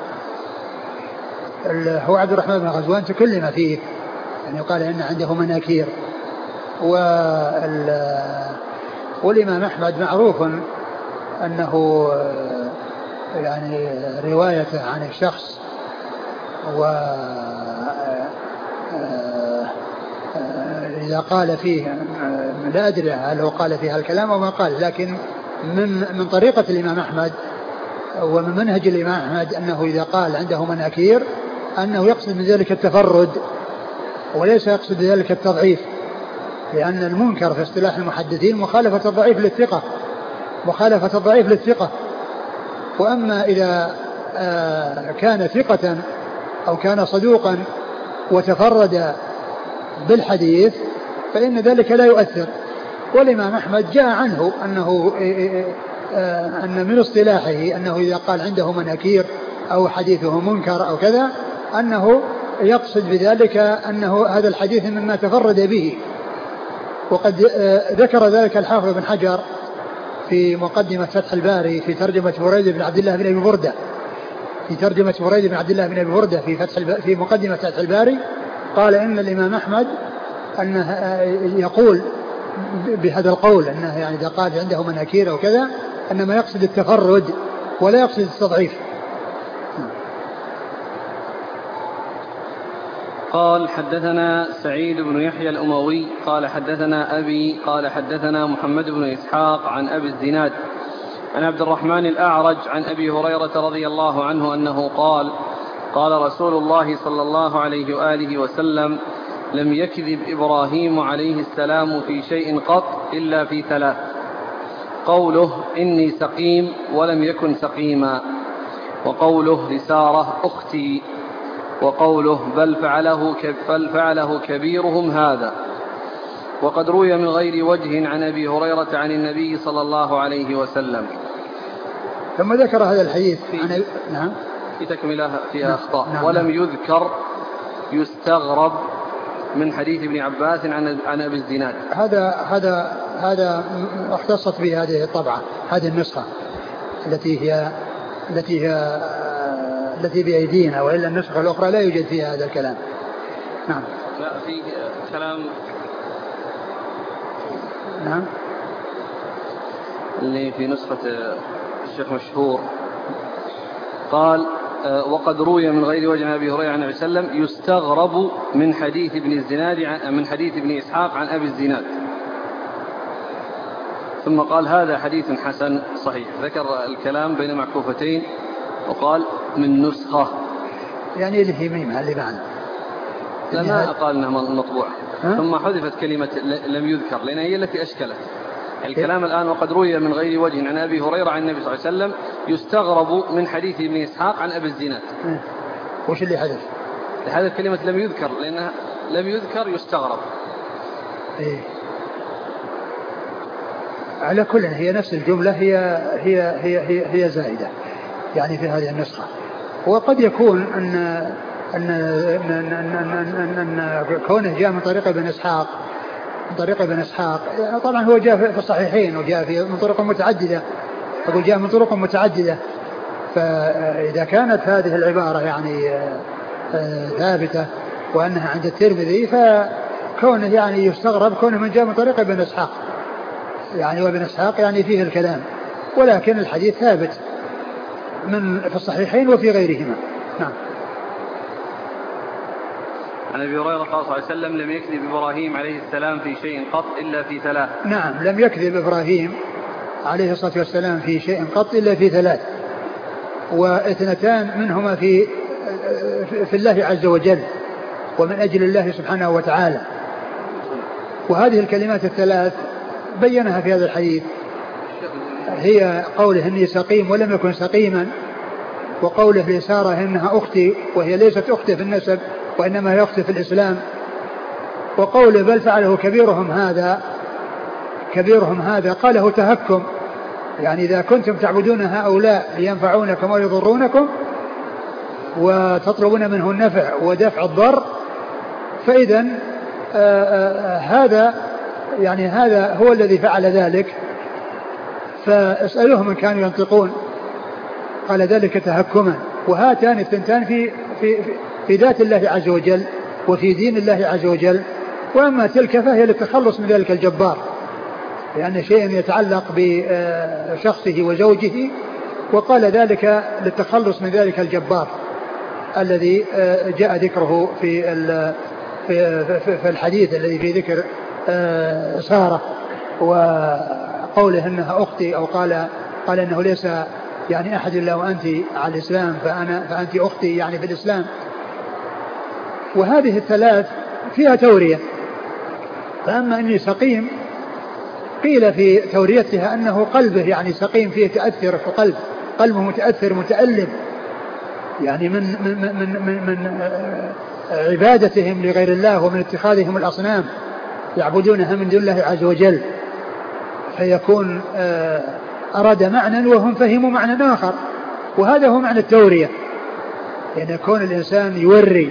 هو عبد الرحمن بن غزوان تكلم فيه، يعني قال إن عنده مناكير. والإمام أحمد معروف أنه يعني روايته عن الشخص وإذا قال فيه لا أدري هل هو قال فيها الكلام أو ما قال، لكن من من طريقة الإمام أحمد ومن منهج الإمام أحمد أنه إذا قال عنده مناكير أنه يقصد من ذلك التفرد وليس يقصد ذلك التضعيف، لأن المنكر في اصطلاح المحدثين مخالفة الضعيف للثقة مخالفة الضعيف للثقة. وأما إذا كان ثقة أو كان صدوقا وتفرد بالحديث فإن ذلك لا يؤثر. والإمام أحمد جاء عنه أنه أن من اصطلاحه أنه إذا قال عنده مناكير أو حديثه منكر أو كذا أنه يقصد بذلك أنه هذا الحديث مما تفرد به. وقد ذكر ذلك الحافظ بن حجر في مقدمة فتح الباري في ترجمة بريد بن عبد الله بن أبي بردة في ترجمة بريد بن عبد الله بن أبي بردة في فتح الب... في مقدمة فتح الباري قال إن الإمام أحمد أنه يقول بهذا القول أنه يعني إذا قال عنده مناكير أو كذا أنما يقصد التفرد ولا يقصد التضعيف. قال حدثنا سعيد بن يحيى الأموي قال حدثنا أبي قال حدثنا محمد بن إسحاق عن أبي الزناد عن عبد الرحمن الأعرج عن أبي هريرة رضي الله عنه أنه قال قال رسول الله صلى الله عليه وآله وسلم لم يكذب إبراهيم عليه السلام في شيء قط إلا في ثلاث: قوله إني سقيم ولم يكن سقيما، وقوله لسارة أختي، وقوله بل فعله, بل فعله كبيرهم هذا. وقد روي من غير وجه عن أبي هريرة عن النبي صلى الله عليه وسلم. ثم ذكر هذا الحديث في, عن... نعم في تكملة فيها نعم أخطاء. نعم ولم نعم يذكر يستغرب من حديث ابن عباس عن عن أبي الزناد. هذا هذا هذا اختصت به هذه الطبعة، هذه النسخة التي هي التي هي التي بأيدينا، وإلا النسخة الأخرى لا يوجد فيها هذا الكلام. نعم. لا في كلام نعم اللي في نسخة الشيخ مشهور قال وقد روي من غير وجه عن أبي هريرة عن النبي صلى الله عليه وسلم يستغرب من حديث ابن الزناد من حديث ابن إسحاق عن أبي الزناد، ثم قال هذا حديث حسن صحيح. ذكر الكلام بين معكوفتين وقال من نسخة، يعني اللي هي ميمة اللي معنا لما قال انها مطبوعة ثم حذفت كلمة لم يذكر لأن هي التي أشكلت الكلام الآن. وقد روي من غير وجه عن أبي هريرة عن النبي صلى الله عليه وسلم يستغرب من حديث ابن إسحاق عن أبي الزناد. وش اللي حدث؟ لهذا كلمة لم يذكر لأنها لم يذكر يستغرب. إيه. على كل هي نفس الجملة هي هي هي هي, هي زائدة يعني في هذه النسخة. وقد يكون أن أن أن أن, أن, أن, أن كونه جاء من طريق ابن إسحاق من طريق ابن إسحاق طبعا هو جاء في الصحيحين وجاء في من طرق متعددة، أقول جاء من طرق متعددة. فإذا كانت هذه العبارة يعني ثابتة وأنها عند الترمذي فكونه يعني يستغرب كونه من جاء من طريق ابن إسحاق يعني، وابن إسحاق يعني فيه الكلام، ولكن الحديث ثابت من في الصحيحين وفي غيرهما. نعم. عن أبي هريرة قال صلى الله عليه وسلم لم يكذب إبراهيم عليه السلام في شيء قط إلا في ثلاث. نعم لم يكذب إبراهيم عليه الصلاة والسلام في شيء قط إلا في ثلاث، واثنتان منهما في في الله عز وجل ومن أجل الله سبحانه وتعالى. وهذه الكلمات الثلاث بينها في هذا الحديث هي قوله إني سقيم ولم يكن سقيما، وقوله لسارة إنها أختي وهي ليست أختي في النسب وإنما هي أختي في الإسلام، وقوله بل فعله كبيرهم هذا كبيرهم هذا قاله تهكم، يعني إذا كنتم تعبدون هؤلاء لينفعونكم ويضرونكم وتطلبون منه النفع ودفع الضر فإذا هذا يعني هذا هو الذي فعل ذلك، فاسألوهم من كانوا ينطقون. قال ذلك تهكما. وهاتان الثنتان في, في, في ذات الله عز وجل وفي دين الله عز وجل، وأما تلك فهي للتخلص من ذلك الجبار، لأن شيء يتعلق بشخصه وزوجه، وقال ذلك للتخلص من ذلك الجبار الذي جاء ذكره في في الحديث الذي في ذكر سارة وقوله إنها أختي، أو قال قال إنه ليس يعني أحد إلا وأنت على الإسلام فأنا فأنت أختي يعني في الإسلام. وهذه الثلاث فيها تورية. فأما إني سقيم قيل في توريتها أنه قلبه يعني سقيم فيه تأثر في قلب قلبه متأثر متألم يعني من من من من, من عبادتهم لغير الله ومن اتخاذهم الأصنام يعبدونها من دون الله عز وجل، فيكون أراد معنى وهم فهموا معنى آخر، وهذا هو معنى التورية، يعني يكون الإنسان يوري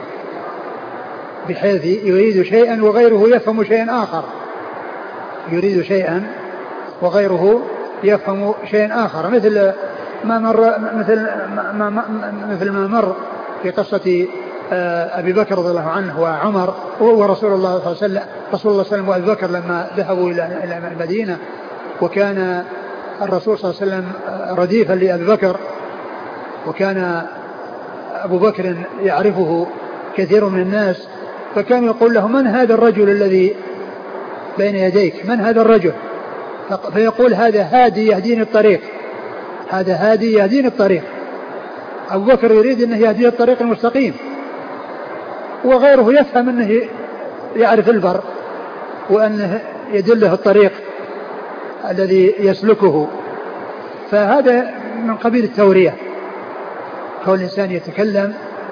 بحيث يريد شيئا وغيره يفهم شيئا آخر، يريد شيئا وغيره يفهم شيء آخر، مثل ما مر مثل ما, ما مثل ما مر في قصة أبي بكر رضي الله عنه وعمر ورسول الله صلى الله عليه وسلم رسول الله صلى الله عليه وسلم وأبي بكر لما ذهبوا إلى المدينة، وكان الرسول صلى الله عليه وسلم رديفا لأبي بكر، وكان أبو بكر يعرفه كثير من الناس، فكان يقول له: من هذا الرجل الذي بين يديك؟ من هذا الرجل؟ فيقول: هذا هادي يهديني الطريق، هذا هادي يهديني الطريق. أبو بكر يريد أنه يهدي الطريق المستقيم، وغيره يفهم أنه يعرف البر وأنه يدله الطريق الذي يسلكه. فهذا من قبيل التورية، كون الإنسان يتكلم.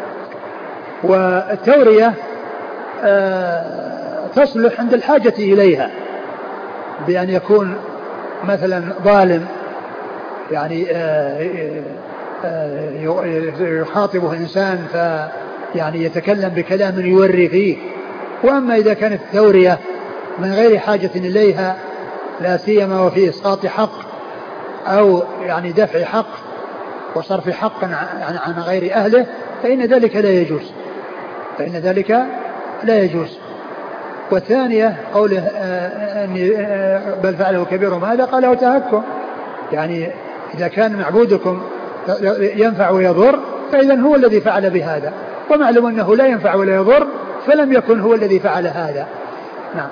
والتورية آه تصلح عند الحاجة إليها، بأن يكون مثلا ظالم يعني آه آه يخاطبه إنسان فيعني يتكلم بكلام يوري فيه. وأما إذا كانت التورية من غير حاجة إليها، لا سيما وفي إسقاط حق أو يعني دفع حق وصرف حق عن, عن غير أهله، فإن ذلك لا يجوز، فإن ذلك لا يجوز. والثانية قوله بل فعله كبيرهم هذا، قاله تهكم، يعني إذا كان معبودكم ينفع ويضر فإذا هو الذي فعل بهذا، ومعلوم أنه لا ينفع ولا يضر فلم يكن هو الذي فعل هذا. نعم.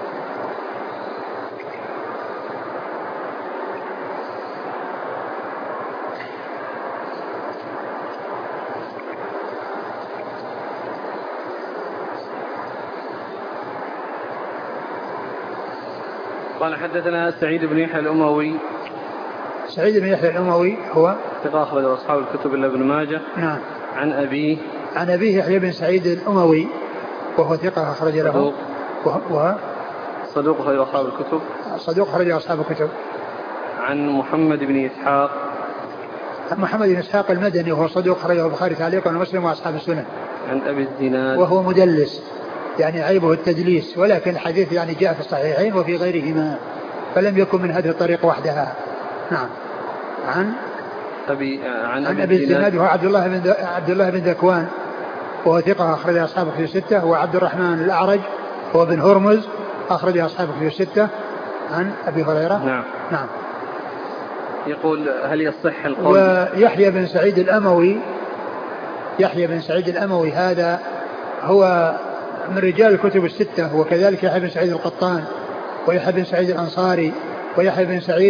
قال حدثنا سعيد بن يحيى الأموي. سعيد بن يحيى الأموي هو ثقة أخرج أصحاب الكتب إلا ابن ماجه. نعم. عن أبيه عن أبيه يحيى بن سعيد الأموي وهو ثقة أخرج له وهو صدوق أخرج أصحاب الكتب. صدوق أخرج أصحاب الكتب. عن محمد بن إسحاق. محمد بن إسحاق المدني وهو صدوق أخرجه البخاري تعليقا ومسلم وأصحاب السنن. عن أبي الزناد وهو مدلس، يعني عيبه التدليس، ولكن الحديث يعني جاء في الصحيحين وفي غيرهما، فلم يكن من هذه الطريق وحدها. نعم. عن أبي عن, عن أبي الزناد وهو عبد الله بن عبد الله بن ذكوان وهو ثقة أخرج أصحابه في الستة. هو عبد الرحمن الأعرج هو بن هرمز أخرج أصحابه في الستة. عن أبي هريرة. نعم. نعم. يقول: هل يصح القول؟ ويحيى بن سعيد الأموي يحيى بن سعيد الأموي هذا هو من رجال الكتب الستة، وكذلك يحيى بن سعيد القطان ويحيى بن سعيد الأنصاري ويحيى بن سعيد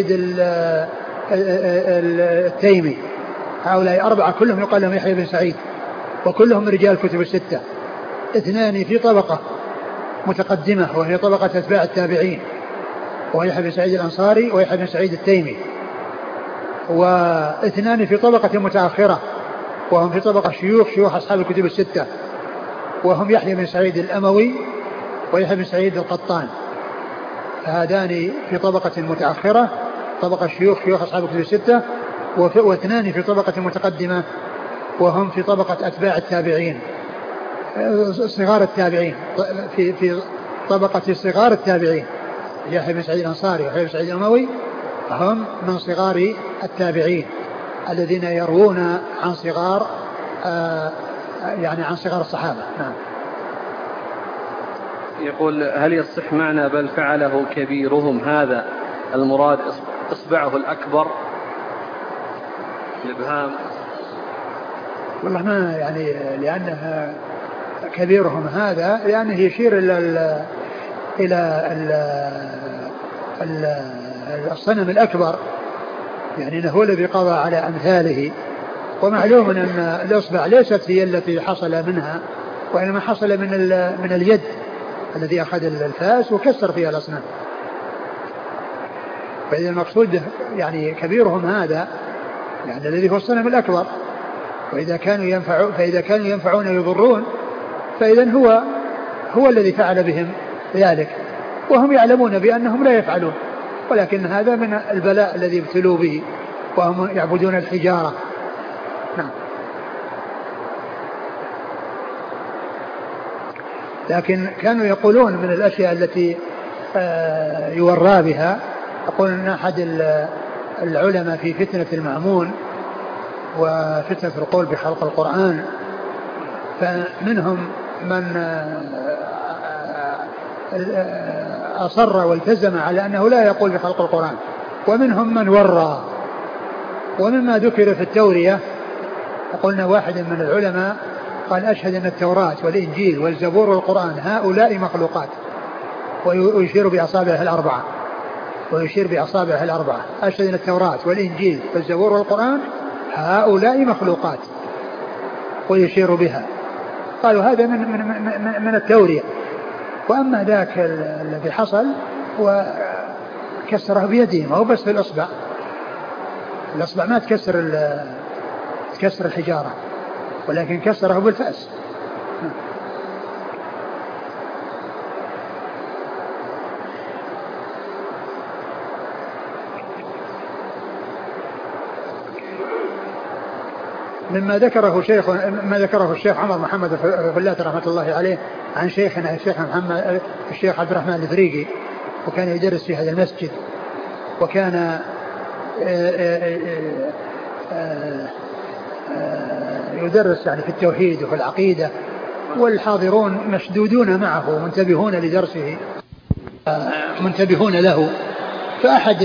التيمي. هؤلاء أربعة كلهم يقال لهم يحيى بن سعيد، وكلهم من رجال الكتب الستة. اثنان في طبقة متقدمة وهي طبقة أتباع التابعين، ويحيى بن سعيد الأنصاري ويحيى بن سعيد التيمي. واثنان في طبقة متأخرة وهم في طبقة شيوخ شيوخ أصحاب الكتب الستة، وهم يحيى بن سعيد الأموي ويحيى بن سعيد القطان. هذان في طبقة متأخرة طبقة شيوخ شيوخ أصحاب الكتب الستة، واثنان في طبقة متقدمة وهم في طبقة أتباع التابعين صغار التابعين، في في طبقة صغار التابعين. يحيى بن سعيد الأنصاري ويحيى بن سعيد الأموي هم من صغار التابعين الذين يروون عن صغار آه يعني عن صغار الصحابة. نعم. يقول: هل يصح معنى بل فعله كبيرهم هذا المراد إصبعه الأكبر؟ الإبهام. والله ما يعني، لأنها كبيرهم هذا يعني يشير إلى ال إلى ال الصنم الأكبر، يعني أنه هو الذي قضى على أمثاله. ومعلوم أن الإصبع ليست هي التي حصل منها، وإنما حصل من من اليد الذي أخذ الفاس وكسر فيها الأصنام. فإذا المقصود يعني كبيرهم هذا يعني الذي هو الصنم الأكبر، وإذا كانوا ينفعون فإذا كانوا ينفعون يضرون فإذا هو هو الذي فعل بهم ذلك، وهم يعلمون بأنهم لا يفعلون، ولكن هذا من البلاء الذي ابتلوا به وهم يعبدون الحجارة. نعم. لكن كانوا يقولون من الأشياء التي يورى بها، يقول أن أحد العلماء في فتنة المأمون وفتنة القول بخلق القرآن، فمنهم من أصر والتزم على أنه لا يقول بخلق القرآن، ومنهم من ورى. ومما ذكر في التورية قلنا واحد من العلماء قال أشهد أن التوراة والإنجيل والزبور والقرآن هؤلاء مخلوقات، ويشير بأصابعه الأربعة ويشير بأصابعه الأربعة أشهد أن التوراة والإنجيل والزبور والقرآن هؤلاء مخلوقات، ويشير بها. قالوا هذا من, من, من, من التورية. وأما ذاك الذي حصل وكسره بيده، ما هو بس في الأصبع، الأصبع ما تكسر تكسر الحجارة، ولكن كسره بالفأس. مما ذكره شيخ ما ذكره الشيخ عمر محمد فلات رحمة الله عليه عن شيخنا الشيخ محمد الشيخ عبد الرحمن الفريقي، وكان يدرس في هذا المسجد، وكان يدرس يعني في التوحيد وفي العقيدة، والحاضرون مشدودون معه منتبهون لدرسه منتبهون له. فأحد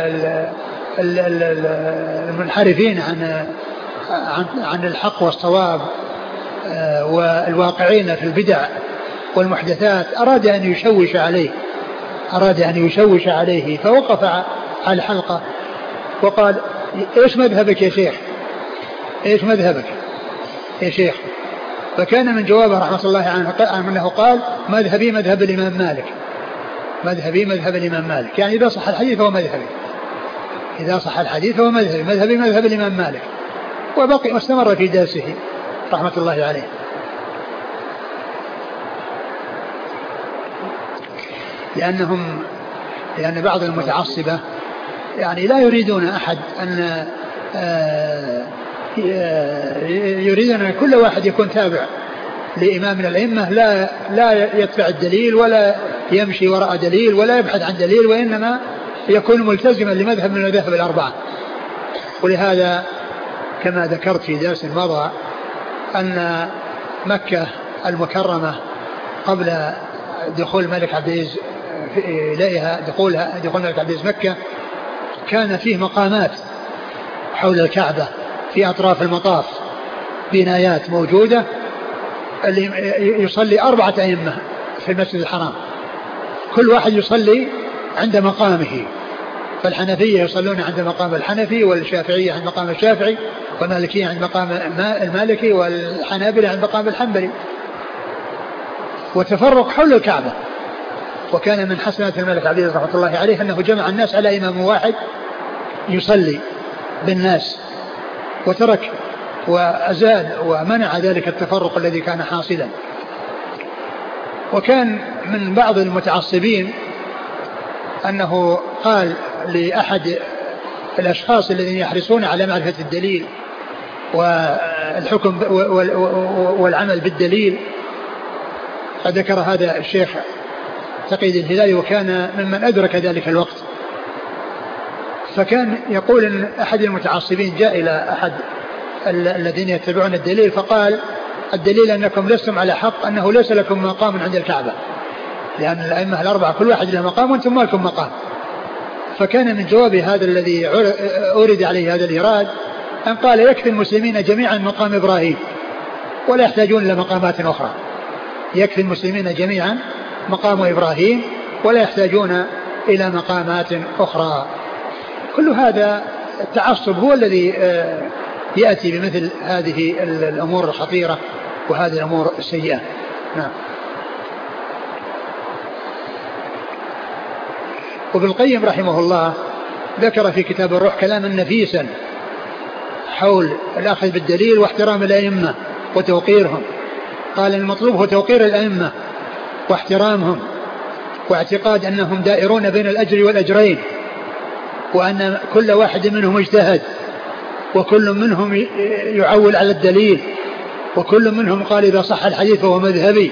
المنحرفين عن عن الحق والصواب والواقعين في البدع والمحدثات أراد أن يشوش عليه أراد أن يشوش عليه فوقف على الحلقة وقال: إيش مذهبك يا شيخ؟ إيش مذهبك يا شيخ؟ فكان من جوابه رحمة الله عنه أنه قال: مذهبي مذهب الإمام مالك مذهبي مذهب الإمام مالك، يعني إذا صح الحديث هو مذهبي إذا صح الحديث هو مذهبي مذهبي مذهب الإمام مالك. وبقي واستمر في درسه رحمة الله عليه. لأنهم لأن بعض المتعصبة يعني لا يريدون أحد أن يريدون أن كل واحد يكون تابع لإمام من الأئمة، لا لا يتبع الدليل ولا يمشي وراء دليل ولا يبحث عن دليل، وإنما يكون ملتزما لمذهب من المذاهب الأربعة. ولهذا كما ذكرت في درس مضى أن مكة المكرمة قبل دخول الملك عبد العزيز إليها دخولها دخول الملك عبد العزيز مكة كان فيه مقامات حول الكعبة في أطراف المطاف، بنايات موجودة، اللي يصلي أربعة أئمة في المسجد الحرام، كل واحد يصلي عند مقامه. فالحنفية يصلون عند مقام الحنفي، والشافعية عند مقام الشافعي، والمالكية عند مقام المالكي، والحنابلة عند مقام الحنبلي، وتفرق حول الكعبة. وكان من حسنات الملك عبد العزيز رحمة الله عليه أنه جمع الناس على إمام واحد يصلي بالناس، وترك وأزال ومنع ذلك التفرق الذي كان حاصلا. وكان من بعض المتعصبين أنه قال لأحد الأشخاص الذين يحرصون على معرفة الدليل والحكم والعمل بالدليل، قد ذكر هذا الشيخ تقييد الهلالي وكان ممن أدرك ذلك الوقت، فكان يقول أن أحد المتعصبين جاء إلى أحد الذين يتبعون الدليل فقال: الدليل أنكم لستم على حق، أنه ليس لكم مقام عند الكعبة، لأن الأئمة الأربعة كل واحد له مقام وأنتم ما لكم مقام. فكان من جواب هذا الذي أورد عليه هذا الإيراد أن قال: يكفي المسلمين جميعا مقام إبراهيم ولا يحتاجون إلى مقامات أخرى، يكفي المسلمين جميعا مقام إبراهيم ولا يحتاجون إلى مقامات أخرى. كل هذا التعصب هو الذي يأتي بمثل هذه الأمور الخطيرة وهذه الأمور السيئة. نعم. وابن القيم رحمه الله ذكر في كتاب الروح كلاما نفيسا حول الأخذ بالدليل واحترام الأئمة وتوقيرهم. قال: المطلوب هو توقير الأئمة واحترامهم، واعتقاد أنهم دائرون بين الأجر والأجرين، وأن كل واحد منهم اجتهد، وكل منهم يعول على الدليل، وكل منهم قال إذا صح الحديث فهو مذهبي،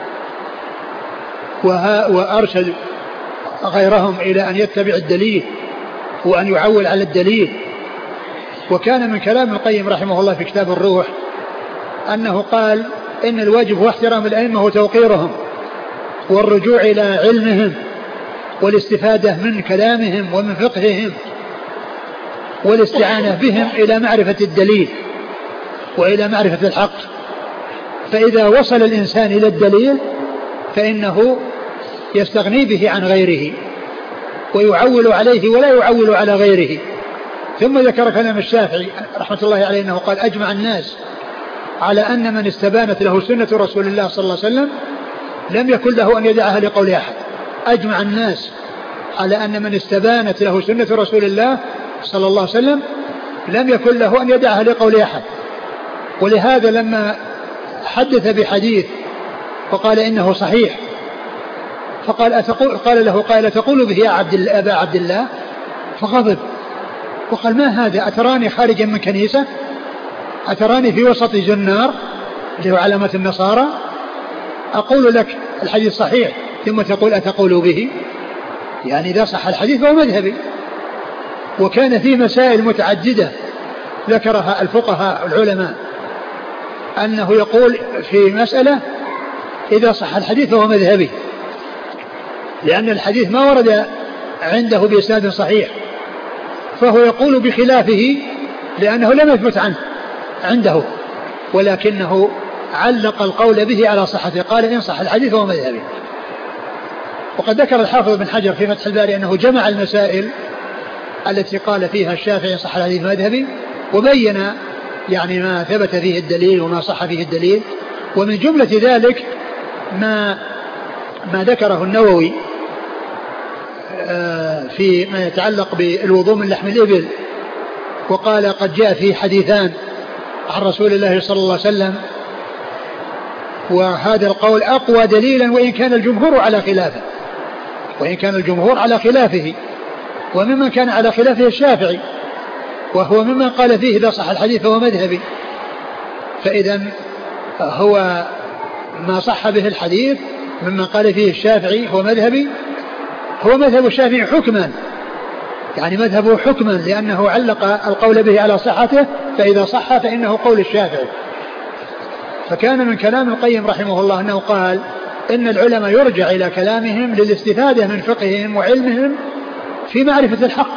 وأرشد غيرهم إلى أن يتبع الدليل وأن يعول على الدليل. وكان من كلام القيم رحمه الله في كتاب الروح أنه قال إن الواجب هو احترام الأئمة وتوقيرهم والرجوع إلى علمهم والاستفادة من كلامهم ومن فقههم والاستعانة بهم إلى معرفة الدليل وإلى معرفة الحق. فإذا وصل الإنسان إلى الدليل فإنه يستغني به عن غيره ويعول عليه ولا يعول على غيره. ثم ذكر كلام الشافعي رحمة الله عليه أنه قال أجمع الناس على أن من استبانت له سنة رسول الله صلى الله عليه وسلم لم يكن له أن يدعها لقول أحد. أجمع الناس على أن من استبانت له سنة رسول الله صلى الله عليه وسلم لم يكن له أن يدعها لقول أحد. ولهذا لما حدث بحديث وقال إنه صحيح فقال أتقول قال له قال تقول به يا عبد الله أبا عبد الله فغضب وقال ما هذا أتراني خارجا من كنيسة أتراني في وسط زنار اللي هو علامة النصارى أقول لك الحديث صحيح ثم تقول أتقول به يعني إذا صح الحديث فهو مذهبي. وكان في مسائل متعددة ذكرها الفقهاء العلماء أنه يقول في مسألة إذا صح الحديث فهو مذهبي لأن الحديث ما ورد عنده بإسناد صحيح فهو يقول بخلافه لأنه لم يثبت عنه عنده ولكنه علق القول به على صحته قال إن صح الحديث فهو مذهبي. وقد ذكر الحافظ بن حجر في فتح الباري أنه جمع المسائل التي قال فيها الشافعي صح الحديث مذهبي وبين يعني ما ثبت فيه الدليل وما صح فيه الدليل. ومن جملة ذلك ما ما ذكره النووي في ما يتعلق بالوضوء من لحم الإبل وقال قد جاء فيه حديثان عن رسول الله صلى الله عليه وسلم وهذا القول أقوى دليلا وإن كان الجمهور على خلافه وإن كان الجمهور على خلافه وممن كان على خلافه الشافعي وهو ممن قال فيه إذا صح الحديث فهو مذهبي. فإذا هو ما صح به الحديث ممن قال فيه الشافعي هو مذهبي هو مذهب الشافعي حكما يعني مذهبه حكما لأنه علق القول به على صحته فإذا صح فإنه قول الشافعي. فكان من كلام القيم رحمه الله أنه قال إن العلماء يرجع إلى كلامهم للاستفادة من فقههم وعلمهم في معرفة الحق.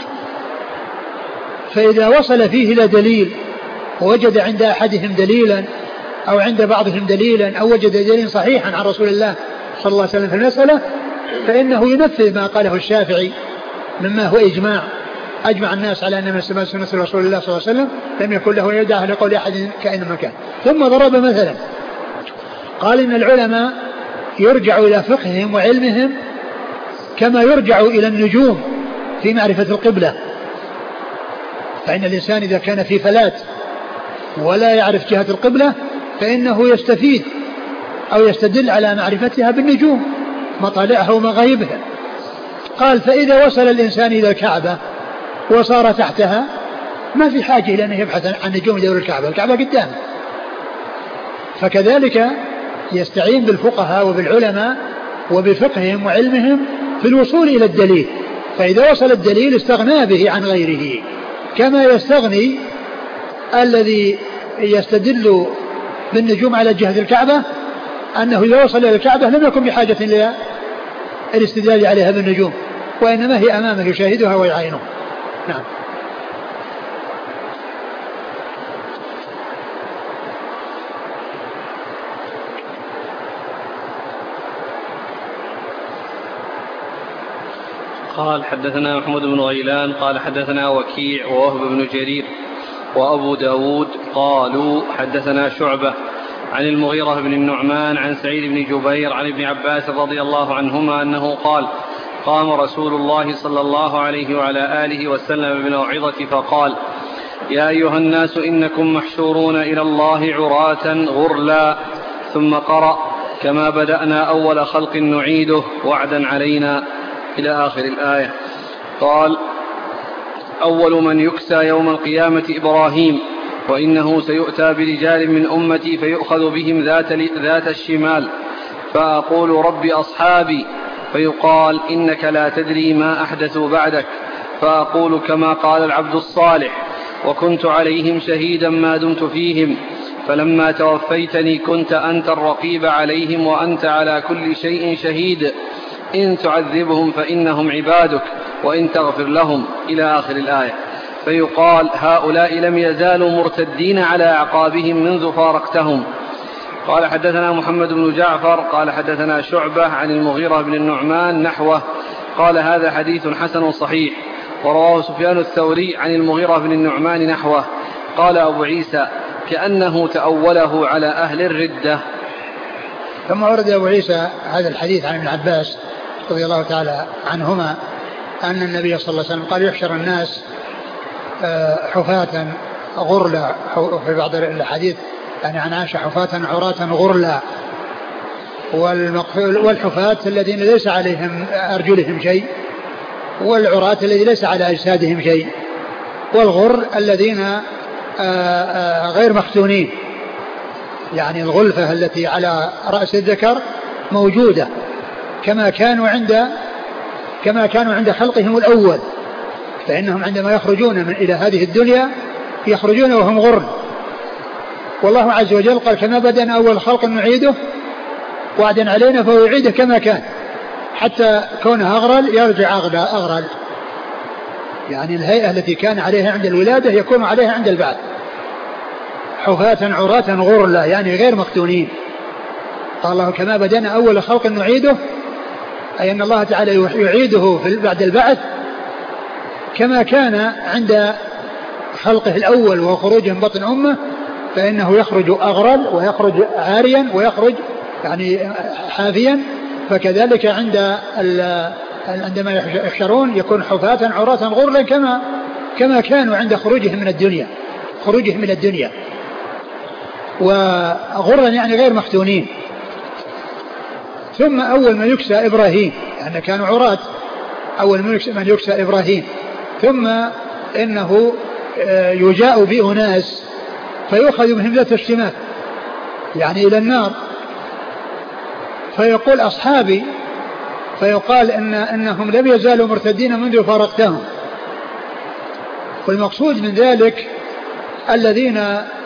فإذا وصل فيه إلى دليل ووجد عند أحدهم دليلا أو عند بعضهم دليلا أو وجد دليلا صحيحا عن رسول الله صلى الله عليه وسلم في المسألة فإنه ينفذ ما قاله الشافعي مما هو إجماع أجمع الناس على أن من استبان سنة رسول الله صلى الله عليه وسلم لم يكن له يدعه لقول أحد كائن مكان. ثم ضرب مثلا قال إن العلماء يرجع إلى فقههم وعلمهم كما يرجع إلى النجوم في معرفة القبلة. فإن الإنسان إذا كان في فلات ولا يعرف جهة القبلة فإنه يستفيد أو يستدل على معرفتها بالنجوم مطالعها ومغايبها. قال فإذا وصل الإنسان إلى الكعبة وصار تحتها ما في حاجة إلى أن يبحث عن نجوم دور الكعبة الكعبة قدامه. فكذلك يستعين بالفقهاء وبالعلماء وبفقههم وعلمهم في الوصول إلى الدليل. فإذا وصل الدليل استغنى به عن غيره كما يستغني الذي يستدل بالنجوم على جهة الكعبة أنه إذا وصل إلى الكعبة لم يكن بحاجة إلى الاستدلال عليها بالنجوم وإنما هي أمامه يشاهدها ويعينها. نعم. قال حدثنا محمود بن غيلان قال حدثنا وكيع ووهب بن جرير وأبو داود قالوا حدثنا شعبة عن المغيرة بن النعمان عن سعيد بن جبير عن ابن عباس رضي الله عنهما أنه قال قام رسول الله صلى الله عليه وعلى آله وسلم بالموعظة فقال يا أيها الناس إنكم محشورون إلى الله عراة غرلا ثم قرأ كما بدأنا أول خلق نعيده وعدا علينا إلى آخر الآية. قال أول من يكسى يوم القيامة إبراهيم وإنه سيؤتى برجال من أمتي فيؤخذ بهم ذات, ذات الشمال فأقول رب أصحابي فيقال إنك لا تدري ما أحدثوا بعدك فأقول كما قال العبد الصالح: وكنت عليهم شهيدا ما دمت فيهم، فلما توفيتني كنت أنت الرقيب عليهم وأنت على كل شيء شهيد، إن تعذبهم فإنهم عبادك وإن تغفر لهم، إلى آخر الآية. فيقال: هؤلاء لم يزالوا مرتدين على أعقابهم منذ فارقتهم. قال حدثنا محمد بن جعفر قال حدثنا شعبة عن المغيرة بن النعمان نحوه قال: هذا حديث حسن صحيح. ورواه سفيان الثوري عن المغيرة بن النعمان نحوه. قال أبو عيسى: كأنه تأوله على أهل الردة. ثم ورد أبو عيسى هذا الحديث عن ابن عباس رضي الله تعالى عنهما أن النبي صلى الله عليه وسلم قال: يحشر الناس حفاة غرلا، في بعض الحديث يعني عن عائشة: حفاة عراة غرلا. والحفاة الذين ليس عليهم أرجلهم شيء، والعراة الذين ليس على أجسادهم شيء، والغر الذين غير مختونين، يعني الغلفة التي على رأس الذكر موجودة كما كانوا عند كما كانوا عند خلقهم الأول، فإنهم عندما يخرجون من إلى هذه الدنيا يخرجون وهم غر. والله عز وجل قال: كما بدأنا أول خلق نعيده وعدا علينا فهو يعيده كما كان، حتى كونه أغرل يرجع أغرل، يعني الهيئة التي كان عليها عند الولادة يكون عليها عند البعث. حفاة عراة غرلا يعني غير مختونين. قال الله: كما بدأنا أول خلق نعيده، أي أن الله تعالى يعيده بعد البعث كما كان عند خلقه الأول وهو خروجه من بطن أمه، فإنه يخرج أغرل ويخرج عاريا ويخرج يعني حافيا، فكذلك عند عندما يحشرون يكون حفاة عراة غرلا كما كما كانوا عند خروجهم من الدنيا خروجهم من الدنيا وغرا يعني غير مختونين. ثم أول ما يكسى إبراهيم، يعني كانوا عراة، أول من يكسى إبراهيم، ثم إنه يجاء بأناس فيؤخذ بهم ذات الشمال يعني إلى النار، فيقول: أصحابي، فيقال إن إنهم لم يزالوا مرتدين منذ فارقتهم. والمقصود من ذلك الذين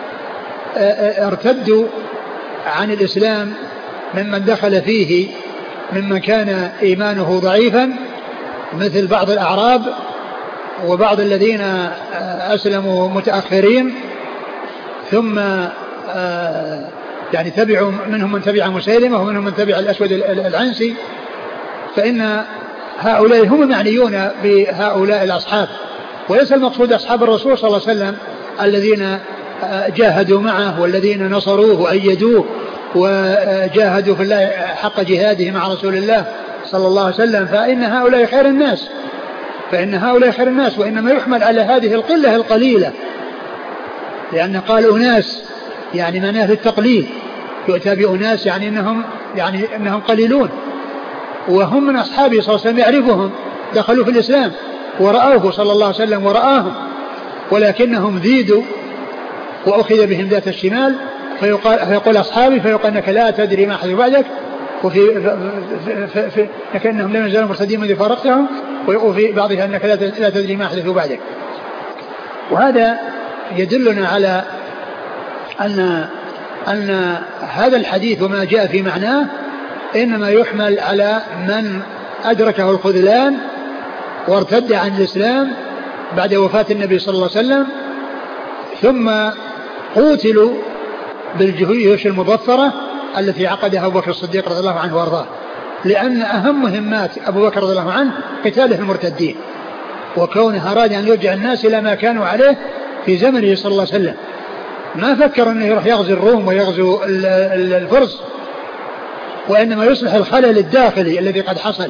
ارتدوا عن الإسلام ممن دخل فيه ممن كان إيمانه ضعيفا، مثل بعض الأعراب وبعض الذين أسلموا متأخرين، ثم يعني تبعوا، منهم من تبع مسيلمة ومنهم من تبع الأسود العنسي، فإن هؤلاء هم المعنيون بهؤلاء الأصحاب، وليس المقصود أصحاب الرسول صلى الله عليه وسلم الذين جاهدوا معه والذين نصروه وأيدوه وجاهدوا في الله حق جهاده مع رسول الله صلى الله عليه وسلم، فإن هؤلاء خير الناس فإن هؤلاء خير الناس وإنما يحمل على هذه القلة القليلة، لأن قال أناس يعني معناه التقليل، يؤتى بأناس يعني إنهم يعني إنهم قليلون، وهم من أصحابه صلى الله عليه وسلم يعرفهم، دخلوا في الإسلام ورأوه صلى الله عليه وسلم ورآهم، ولكنهم زيدوا وأخذ بهم ذات الشمال، فيقال فيقول أصحابي، فيقال أنك لا تدري ما حدث بعدك، وفي في في لكنهم لم يزالوا مرتدين منذ فارقتهم، وفي بعضها أنك لا تدري ما حدث بعدك. وهذا يدلنا على أن أن هذا الحديث وما جاء في معناه إنما يحمل على من أدركه الخذلان وارتد عن الإسلام بعد وفاة النبي صلى الله عليه وسلم، ثم قوتلوا بالجيوش المظفرة التي عقدها أبو بكر الصديق رضي الله عنه وارضاه، لأن أهم مهمات أبو بكر رضي الله عنه قتاله المرتدين، وكونه أراد أن يرجع الناس إلى ما كانوا عليه في زمنه صلى الله عليه وسلم، ما فكر أنه يروح يغزو الروم ويغزو الفرس، وإنما يصلح الخلل الداخلي الذي قد حصل،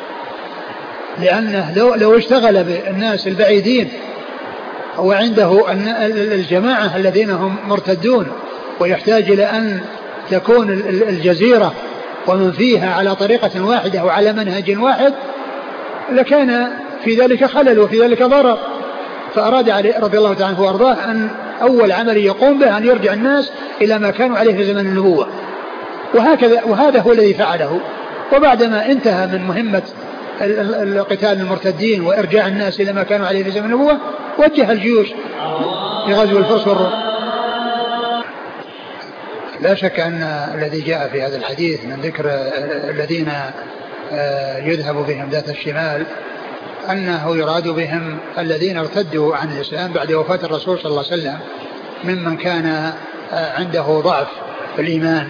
لأنه لو, لو اشتغل بالناس البعيدين وعنده الجماعة الذين هم مرتدون ويحتاج إلى أن تكون الجزيرة ومن فيها على طريقة واحدة وعلى منهج واحد، لكان في ذلك خلل وفي ذلك ضرر. فأراد علي رضي الله تعالى عنه وأرضاه أن أول عمل يقوم به أن يرجع الناس إلى ما كانوا عليه في زمن النبوة، وهكذا وهذا هو الذي فعله. وبعدما انتهى من مهمة قتال المرتدين وإرجاع الناس إلى ما كانوا عليه في زمن النبوة وجه الجيوش في غزو الفرس والروم. لا شك أن الذي جاء في هذا الحديث من ذكر الذين يذهب بهم ذات الشمال أنه يراد بهم الذين ارتدوا عن الإسلام بعد وفاة الرسول صلى الله عليه وسلم ممن كان عنده ضعف في الإيمان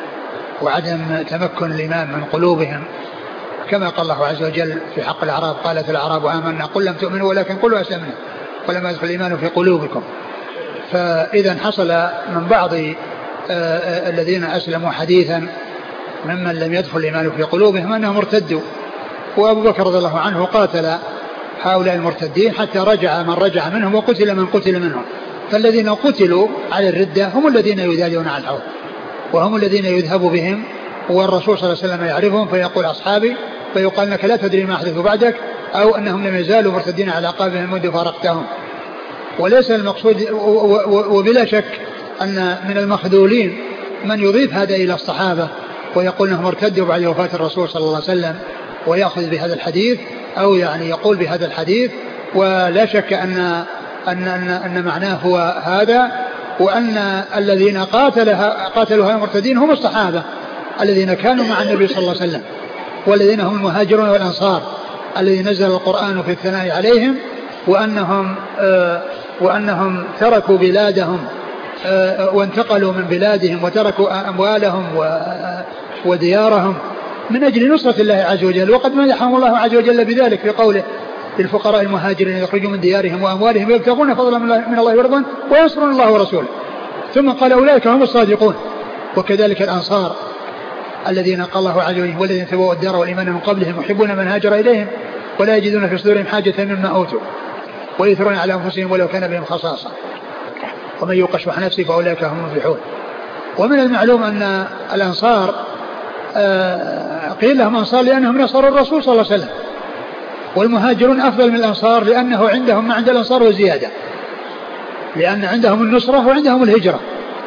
وعدم تمكن الإيمان من قلوبهم، كما قال الله عز وجل في حق الأعراب قالت الأعراب آمنا قل لم تؤمنوا ولكن قلوا أسلمنا ولما يدخل الإيمان في قلوبكم. فإذا حصل من بعض الذين أسلموا حديثا ممن لم يدخل الإيمان في قلوبهم أنهم ارتدوا، وأبو بكر رضي الله عنه قاتل هؤلاء المرتدين حتى رجع من رجع منهم وقتل من قتل منهم. فالذين قتلوا على الردة هم الذين يدادون على الحوض وهم الذين يذهب بهم، والرسول صلى الله عليه وسلم يعرفهم فيقول أصحابي، فيقال لك لا تدري ما أحدث بعدك، أو أنهم لم يزالوا مرتدين على عقابهم منذ فارقتهم. وليس المقصود، وبلا شك أن من المخذولين من يضيف هذا إلى الصحابة ويقول أنهم ارتدوا بعد وفاة الرسول صلى الله عليه وسلم ويأخذ بهذا الحديث أو يعني يقول بهذا الحديث. ولا شك أن أن أن, أن معناه هو هذا، وأن الذين قاتلها قاتلوا هؤلاء المرتدين هم الصحابة الذين كانوا مع النبي صلى الله عليه وسلم، والذين هم المهاجرون والأنصار الذين نزل القرآن في الثناء عليهم، وأنهم آه وأنهم تركوا بلادهم آه وانتقلوا من بلادهم وتركوا أموالهم وديارهم من أجل نصرة الله عز وجل. وقد مدحهم الله عز وجل بذلك في قوله للفقراء المهاجرين يخرجوا من ديارهم وأموالهم يبتغون فضلا من الله ورضوانه وينصرون الله ورسوله. ثم قال أولئك هم الصادقون. وكذلك الأنصار الذين قال الله عز وجل والذين تبوأوا الدار والإيمان من قبلهم يحبون من هاجر إليهم ولا يجدون في صدورهم حاجة مما أوتوا ويؤثرون على أنفسهم ولو كان بهم خصاصة ومن يوق شح نفسه فأولئك هم المفلحون. ومن المعلوم أن الأنصار قيل لهم أنصار لأنهم نصروا الرسول صلى الله عليه وسلم، والمهاجرون أفضل من الأنصار لأنه عندهم ما عند الأنصار وزيادة، لأن عندهم النصرة وعندهم الهجرة.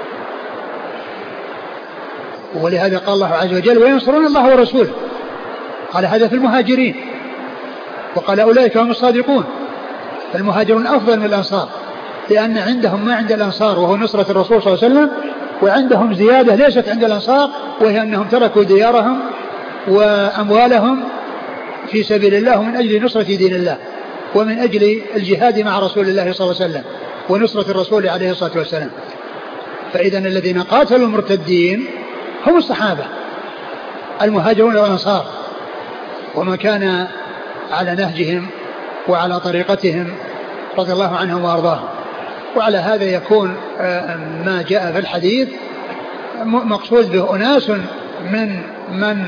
ولهذا قال الله عز وجل وينصرون الله ورسوله، قال هذا في المهاجرين، وقال أولئك هم الصادقون. فالمهاجرون أفضل من الأنصار لأن عندهم ما عند الأنصار وهو نصرة الرسول صلى الله عليه وسلم، وعندهم زيادة ليست عند الأنصار وهي أنهم تركوا ديارهم وأموالهم في سبيل الله من أجل نصرة دين الله ومن أجل الجهاد مع رسول الله صلى الله عليه وسلم ونصرة الرسول عليه الصلاة والسلام. فإذا الذين قاتلوا المرتدين هم الصحابة المهاجرون والأنصار وما كان على نهجهم وعلى طريقتهم رضي الله عنهم وأرضاهم. وعلى هذا يكون ما جاء في الحديث مقصود به أناس من من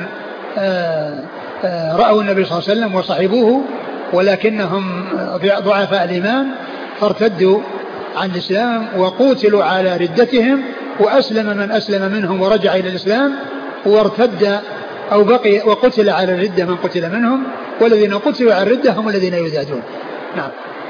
رأوا النبي صلى الله عليه وسلم وصحبوه ولكنهم ضعفاء الإيمان فارتدوا عن الإسلام وقوتلوا على ردتهم، وأسلم من أسلم منهم ورجع إلى الإسلام، وارتد أو بقي وقتل على الردة من قتل منهم، والذين قتلوا على الردة هم الذين يزادون. نعم.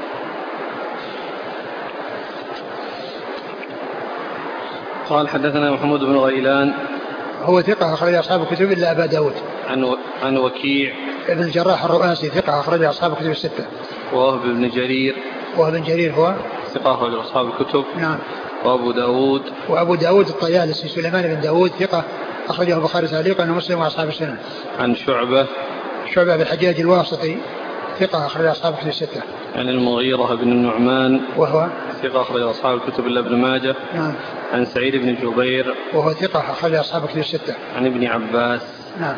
قال حدثنا محمود بن غيلان هو ثقة أخرج أصحاب الكتب إلا أبا داود. عن و... عن وكيع ابن الجراح الرؤاسي ثقة أخرج أصحاب الكتب الستة. ووهب بن جرير وهب بن جرير هو ثقة أخرج أصحاب الكتب. نعم. وأبو داود وأبو داود الطيالسي سليمان بن داود ثقة أخرجه البخاري تعليقا ومسلم وأصحاب السنن. عن شعبة شعبة بالحجاج الواسطي ثقة أخرج أصحاب الكتب الستة. عن المغيرة بن النعمان وهو ثقة أخرج أصحاب الكتب إلا ابن ماجه. نعم. عن سعيد بن جبير وهو ثقة أخرج أصحاب الكتب الستة. عن ابن عباس. نعم.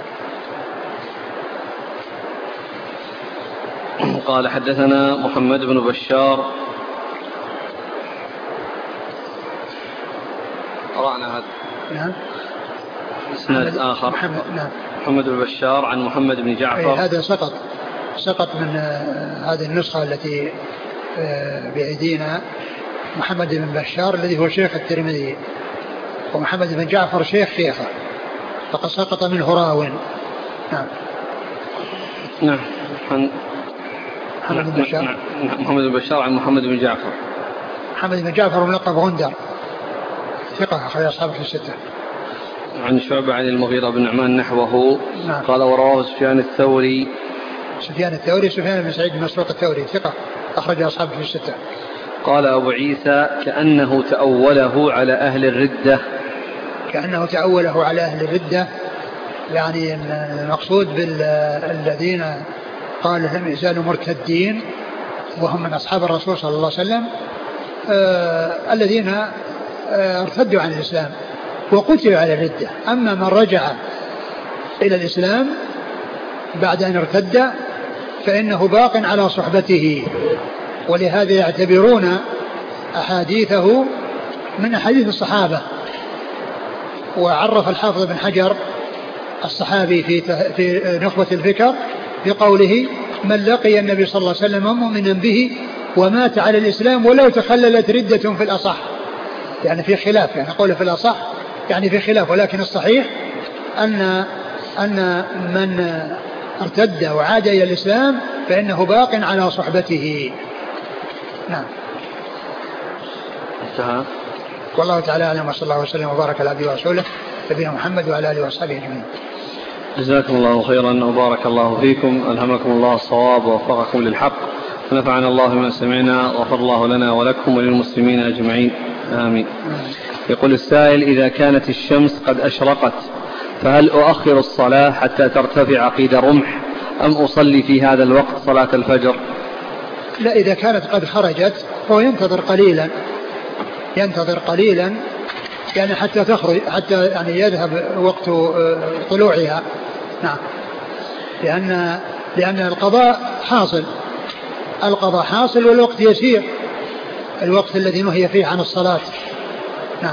قال حدثنا محمد بن بشار قرأنا هذا. نعم. إسناد آخر. محمد. نعم. محمد بن بشار عن محمد بن جعفر. هذا سقط سقط من هذه النسخة التي بأيدينا محمد بن بشار الذي هو شيخ الترمذي، ومحمد بن جعفر شيخ شيخه فقد سقط منه راو. نعم. نعم. محمد بن بشار محمد بن بشار عن محمد بن جعفر. محمد بن جعفر ملقب غندر ثقة أخرج أصحابه في الستة. عن شعبة عن المغيرة بن نعمان نحوه. نعم. قال ورواه سفيان الثوري سفيان الثوري سفيان بن سعيد بن مسروق الثوري ثقة أخرج أصحابه في الستة. قال أبو عيسى كأنه تأوله على أهل الردة. كأنه تأوله على أهل الردة يعني المقصود بالذين قال لم يزالوا مرتدين وهم من أصحاب الرسول صلى الله عليه وسلم آه الذين آه ارتدوا عن الإسلام وقتلوا على الردة. أما من رجع إلى الإسلام بعد أن ارتد فإنه باق على صحبته، ولهذا يعتبرون أحاديثه من أحاديث الصحابة. وعرف الحافظ بن حجر الصحابي في في نخبة الفكر بقوله من لقي النبي صلى الله عليه وسلم مؤمنا به ومات على الإسلام ولو تخللت ردة في الأصح، يعني في خلاف، يعني قوله في الأصح يعني في خلاف، ولكن الصحيح أن أن من ارتد وعاد إلى الإسلام فإنه باق على صحبته. نعم. انتهى. والله تعالى أعلم وصلى الله وسلم وبارك على عبده ورسوله نبينا محمد وعلى آله وصحبه أجمعين. جزاكم الله خيرا وبارك الله فيكم، ألهمكم الله الصواب ووفقكم للحق، ونفعنا الله بما سمعنا وغفر الله لنا ولكم وللمسلمين أجمعين آمين. يقول السائل إذا كانت الشمس قد أشرقت فهل أؤخر الصلاة حتى ترتفع قيد رمح أم أصلي في هذا الوقت صلاة الفجر؟ لا، إذا كانت قد خرجت هو ينتظر قليلا ينتظر قليلا يعني حتى تخرج، حتى يعني يذهب وقت طلوعها. نعم. لأن لأن القضاء حاصل القضاء حاصل والوقت يسير، الوقت الذي نهي فيه عن الصلاة. نعم.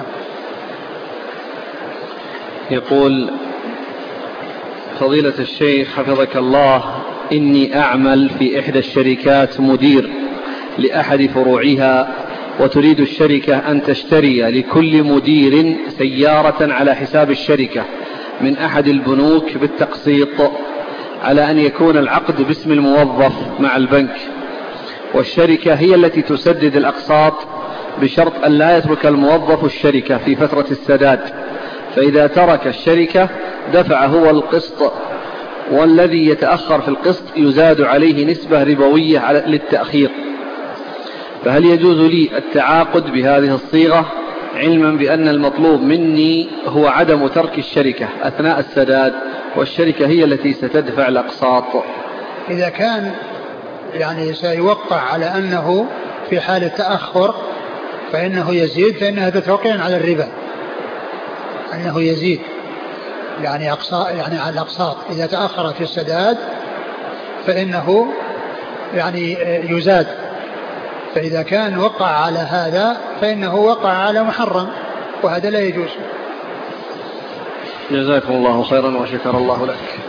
يقول فضيلة الشيخ حفظك الله، إني أعمل في إحدى الشركات مدير لأحد فروعها، وتريد الشركة أن تشتري لكل مدير سيارة على حساب الشركة من أحد البنوك بالتقسيط، على أن يكون العقد باسم الموظف مع البنك، والشركة هي التي تسدد الأقساط بشرط أن لا يترك الموظف الشركة في فترة السداد، فإذا ترك الشركة دفع هو القسط، والذي يتأخر في القسط يزاد عليه نسبة ربوية للتأخير، فهل يجوز لي التعاقد بهذه الصيغة علما بأن المطلوب مني هو عدم ترك الشركة أثناء السداد، والشركة هي التي ستدفع الأقساط؟ إذا كان يعني سيوقع على أنه في حال التأخر فإنه يزيد، فإن هذا توقيع على الربا، أنه يزيد يعني أقساط، يعني على الأقساط إذا تأخر في السداد فإنه يعني يزاد، فإذا كان وقع على هذا فإنه وقع على محرم، وهذا لا يجوز. جزاكم الله خيرا وشكر الله لك.